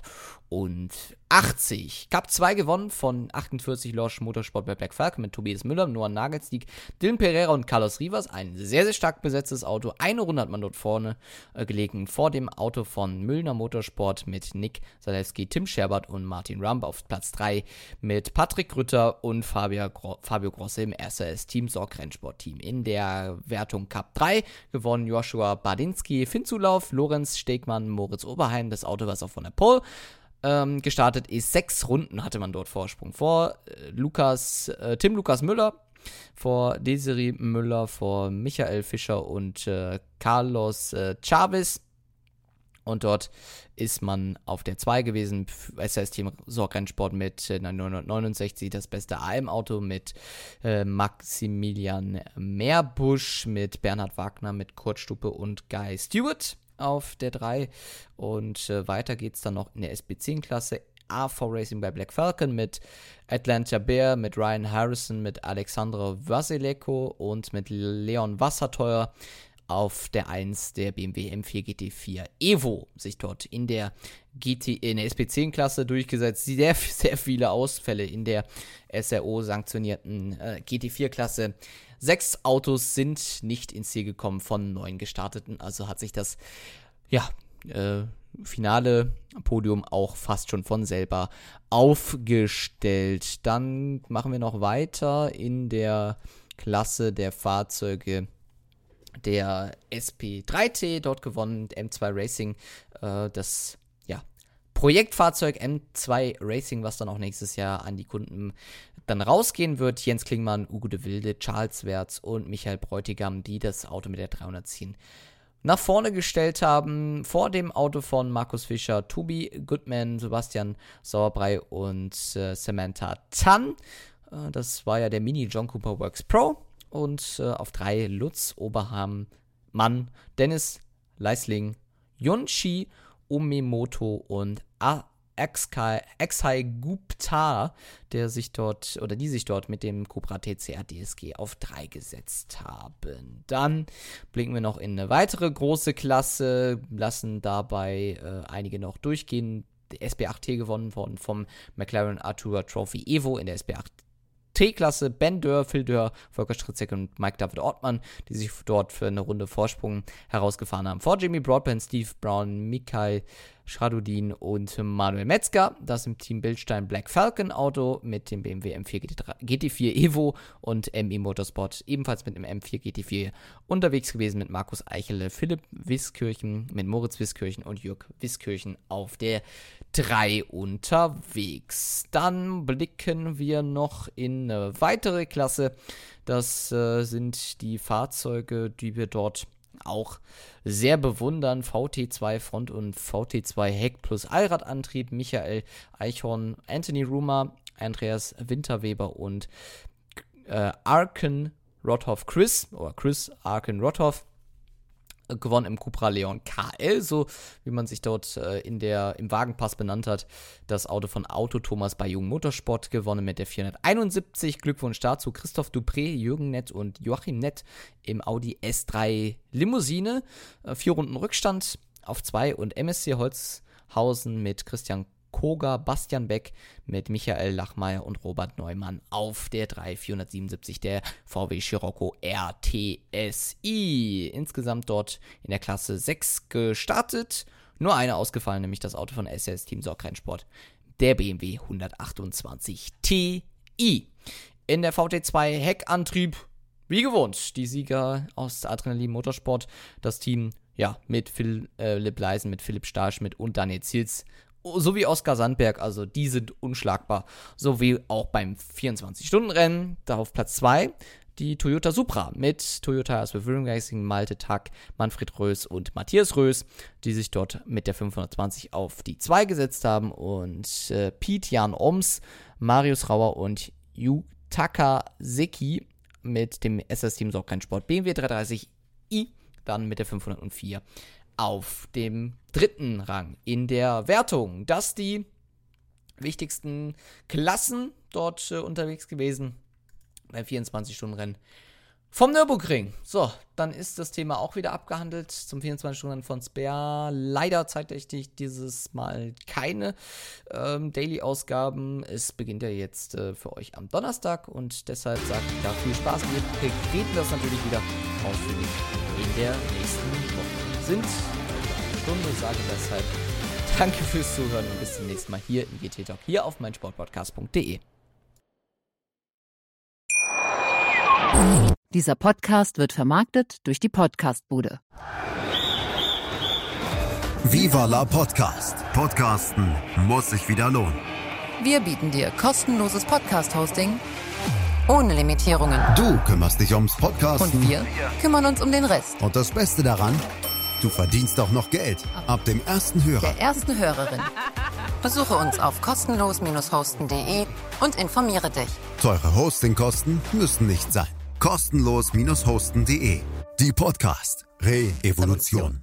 680. Cup 2 gewonnen von 48 Losch Motorsport bei Black Falcon mit Tobias Müller, Noah Nagelsdieck, Dylan Pereira und Carlos Rivas. Ein sehr, sehr stark besetztes Auto. Eine Runde hat man dort vorne gelegen, vor dem Auto von Müllner Motorsport mit Nick Zalewski, Tim Scherbert und Martin Rump. Auf Platz 3 mit Patrick Rütter und Fabio Grosse im RSS Team Sorg Rennsport Team. In der Wertung Cup 3 gewonnen Joshua Badinski, Finn Zulauf, Lorenz Stegmann, Moritz Oberheim. Das Auto, was auch von der Pole gestartet ist. 6 Runden hatte man dort Vorsprung vor Tim Lukas Müller, vor Desiree Müller, vor Michael Fischer und Carlos Chavez. Und dort ist man auf der 2 gewesen, SS-Team Sorg Rennsport mit 969, das beste AM-Auto mit Maximilian Meerbusch, mit Bernhard Wagner, mit Kurt Stuppe und Guy Stewart auf der 3. Und weiter geht es dann noch in der SB10-Klasse. AV Racing bei Black Falcon mit Atlanta Bear, mit Ryan Harrison, mit Alexandra Vasileko und mit Leon Wasserteuer. Auf der 1 der BMW M4 GT4 Evo sich dort in der SB10-Klasse durchgesetzt. Sehr, sehr viele Ausfälle in der SRO-sanktionierten GT4-Klasse. 6 Autos sind nicht ins Ziel gekommen von 9 gestarteten. Also hat sich das finale Podium auch fast schon von selber aufgestellt. Dann machen wir noch weiter in der Klasse der Fahrzeuge der SP3T, dort gewonnen, M2 Racing, das Projektfahrzeug M2 Racing, was dann auch nächstes Jahr an die Kunden dann rausgehen wird. Jens Klingmann, Ugo de Wilde, Charles Wertz und Michael Bräutigam, die das Auto mit der 310 nach vorne gestellt haben. Vor dem Auto von Markus Fischer, Toby Goodman, Sebastian Sauerbrei und Samantha Tan. Das war ja der Mini John Cooper Works Pro. Und auf 3 Lutz Oberham, Mann, Dennis Leisling, Yunshi Omimoto und Exai Gupta, die sich dort mit dem Cupra TCR DSG auf 3 gesetzt haben. Dann blicken wir noch in eine weitere große Klasse, lassen dabei einige noch durchgehen. Die SB8T gewonnen worden vom McLaren Artura Trophy Evo in der SB8 T-Klasse, Ben Dörr, Phil Dörr, Volker Stritzek und Mike David Ortmann, die sich dort für eine Runde Vorsprung herausgefahren haben. Vor Jamie Broadbent, Steve Brown, Mikhail Schradudin und Manuel Metzger. Das im Team Bildstein Black Falcon Auto mit dem BMW M4 GT4 Evo und ME Motorsport ebenfalls mit dem M4 GT4 unterwegs gewesen mit Markus Eichele, Philipp Wiskirchen, mit Moritz Wiskirchen und Jörg Wiskirchen auf der 3 unterwegs. Dann blicken wir noch in eine weitere Klasse. Das sind die Fahrzeuge, die wir dort auch sehr bewundern. VT2 Front und VT2 Heck plus Allradantrieb. Michael Eichhorn, Anthony Rumer, Andreas Winterweber und Arken Rothoff Chris Arken Rothoff. Gewonnen im Cupra Leon KL, so wie man sich dort im Wagenpass benannt hat. Das Auto von Auto Thomas bei Jung Motorsport gewonnen mit der 471. Glückwunsch dazu Christoph Dupré, Jürgen Nett und Joachim Nett im Audi S3 Limousine. 4 Runden Rückstand auf 2 und MSC Holzhausen mit Christian Koga, Bastian Beck mit Michael Lachmeier und Robert Neumann auf der 3477 der VW Scirocco RTSI. Insgesamt dort in der Klasse 6 gestartet. Nur eine ausgefallen, nämlich das Auto von SRS Team Sorgrennsport, der BMW 128 Ti. In der VT2 Heckantrieb, wie gewohnt, die Sieger aus Adrenalin Motorsport, das Team mit Philipp Leisen, mit Philipp Stahlschmidt und Daniel Zils, sowie Oskar Sandberg, also die sind unschlagbar. Sowie auch beim 24-Stunden-Rennen, da auf Platz 2, die Toyota Supra mit Toyota Swift Racing, Malte Tack, Manfred Rös und Matthias Rös, die sich dort mit der 520 auf die 2 gesetzt haben. Und Piet Jan Oms, Marius Rauer und Yutaka Seki mit dem SS-Team Sorgrennsport BMW 330i, dann mit der 504 auf dem 3. Rang in der Wertung. Das die wichtigsten Klassen dort unterwegs gewesen beim 24-Stunden-Rennen vom Nürburgring. So, dann ist das Thema auch wieder abgehandelt zum 24-Stunden-Rennen von Spa. Leider zeitlich dieses Mal keine Daily-Ausgaben. Es beginnt ja jetzt für euch am Donnerstag und deshalb sage ich da viel Spaß. Wir reden das natürlich wieder ausführlich in der nächsten Woche. Sind eine Stunde, sage deshalb danke fürs Zuhören und bis zum nächsten Mal hier im GT Talk, hier auf meinsportpodcast.de. Dieser Podcast wird vermarktet durch die Podcastbude. Viva la Podcast. Podcasten muss sich wieder lohnen. Wir bieten dir kostenloses Podcast-Hosting ohne Limitierungen. Du kümmerst dich ums Podcasten. Und wir kümmern uns um den Rest. Und das Beste daran, du verdienst auch noch Geld. Ab dem ersten Hörer. Der ersten Hörerin. Besuche uns auf kostenlos-hosten.de und informiere dich. Teure Hostingkosten müssen nicht sein. Kostenlos-hosten.de. Die Podcast Re-Evolution.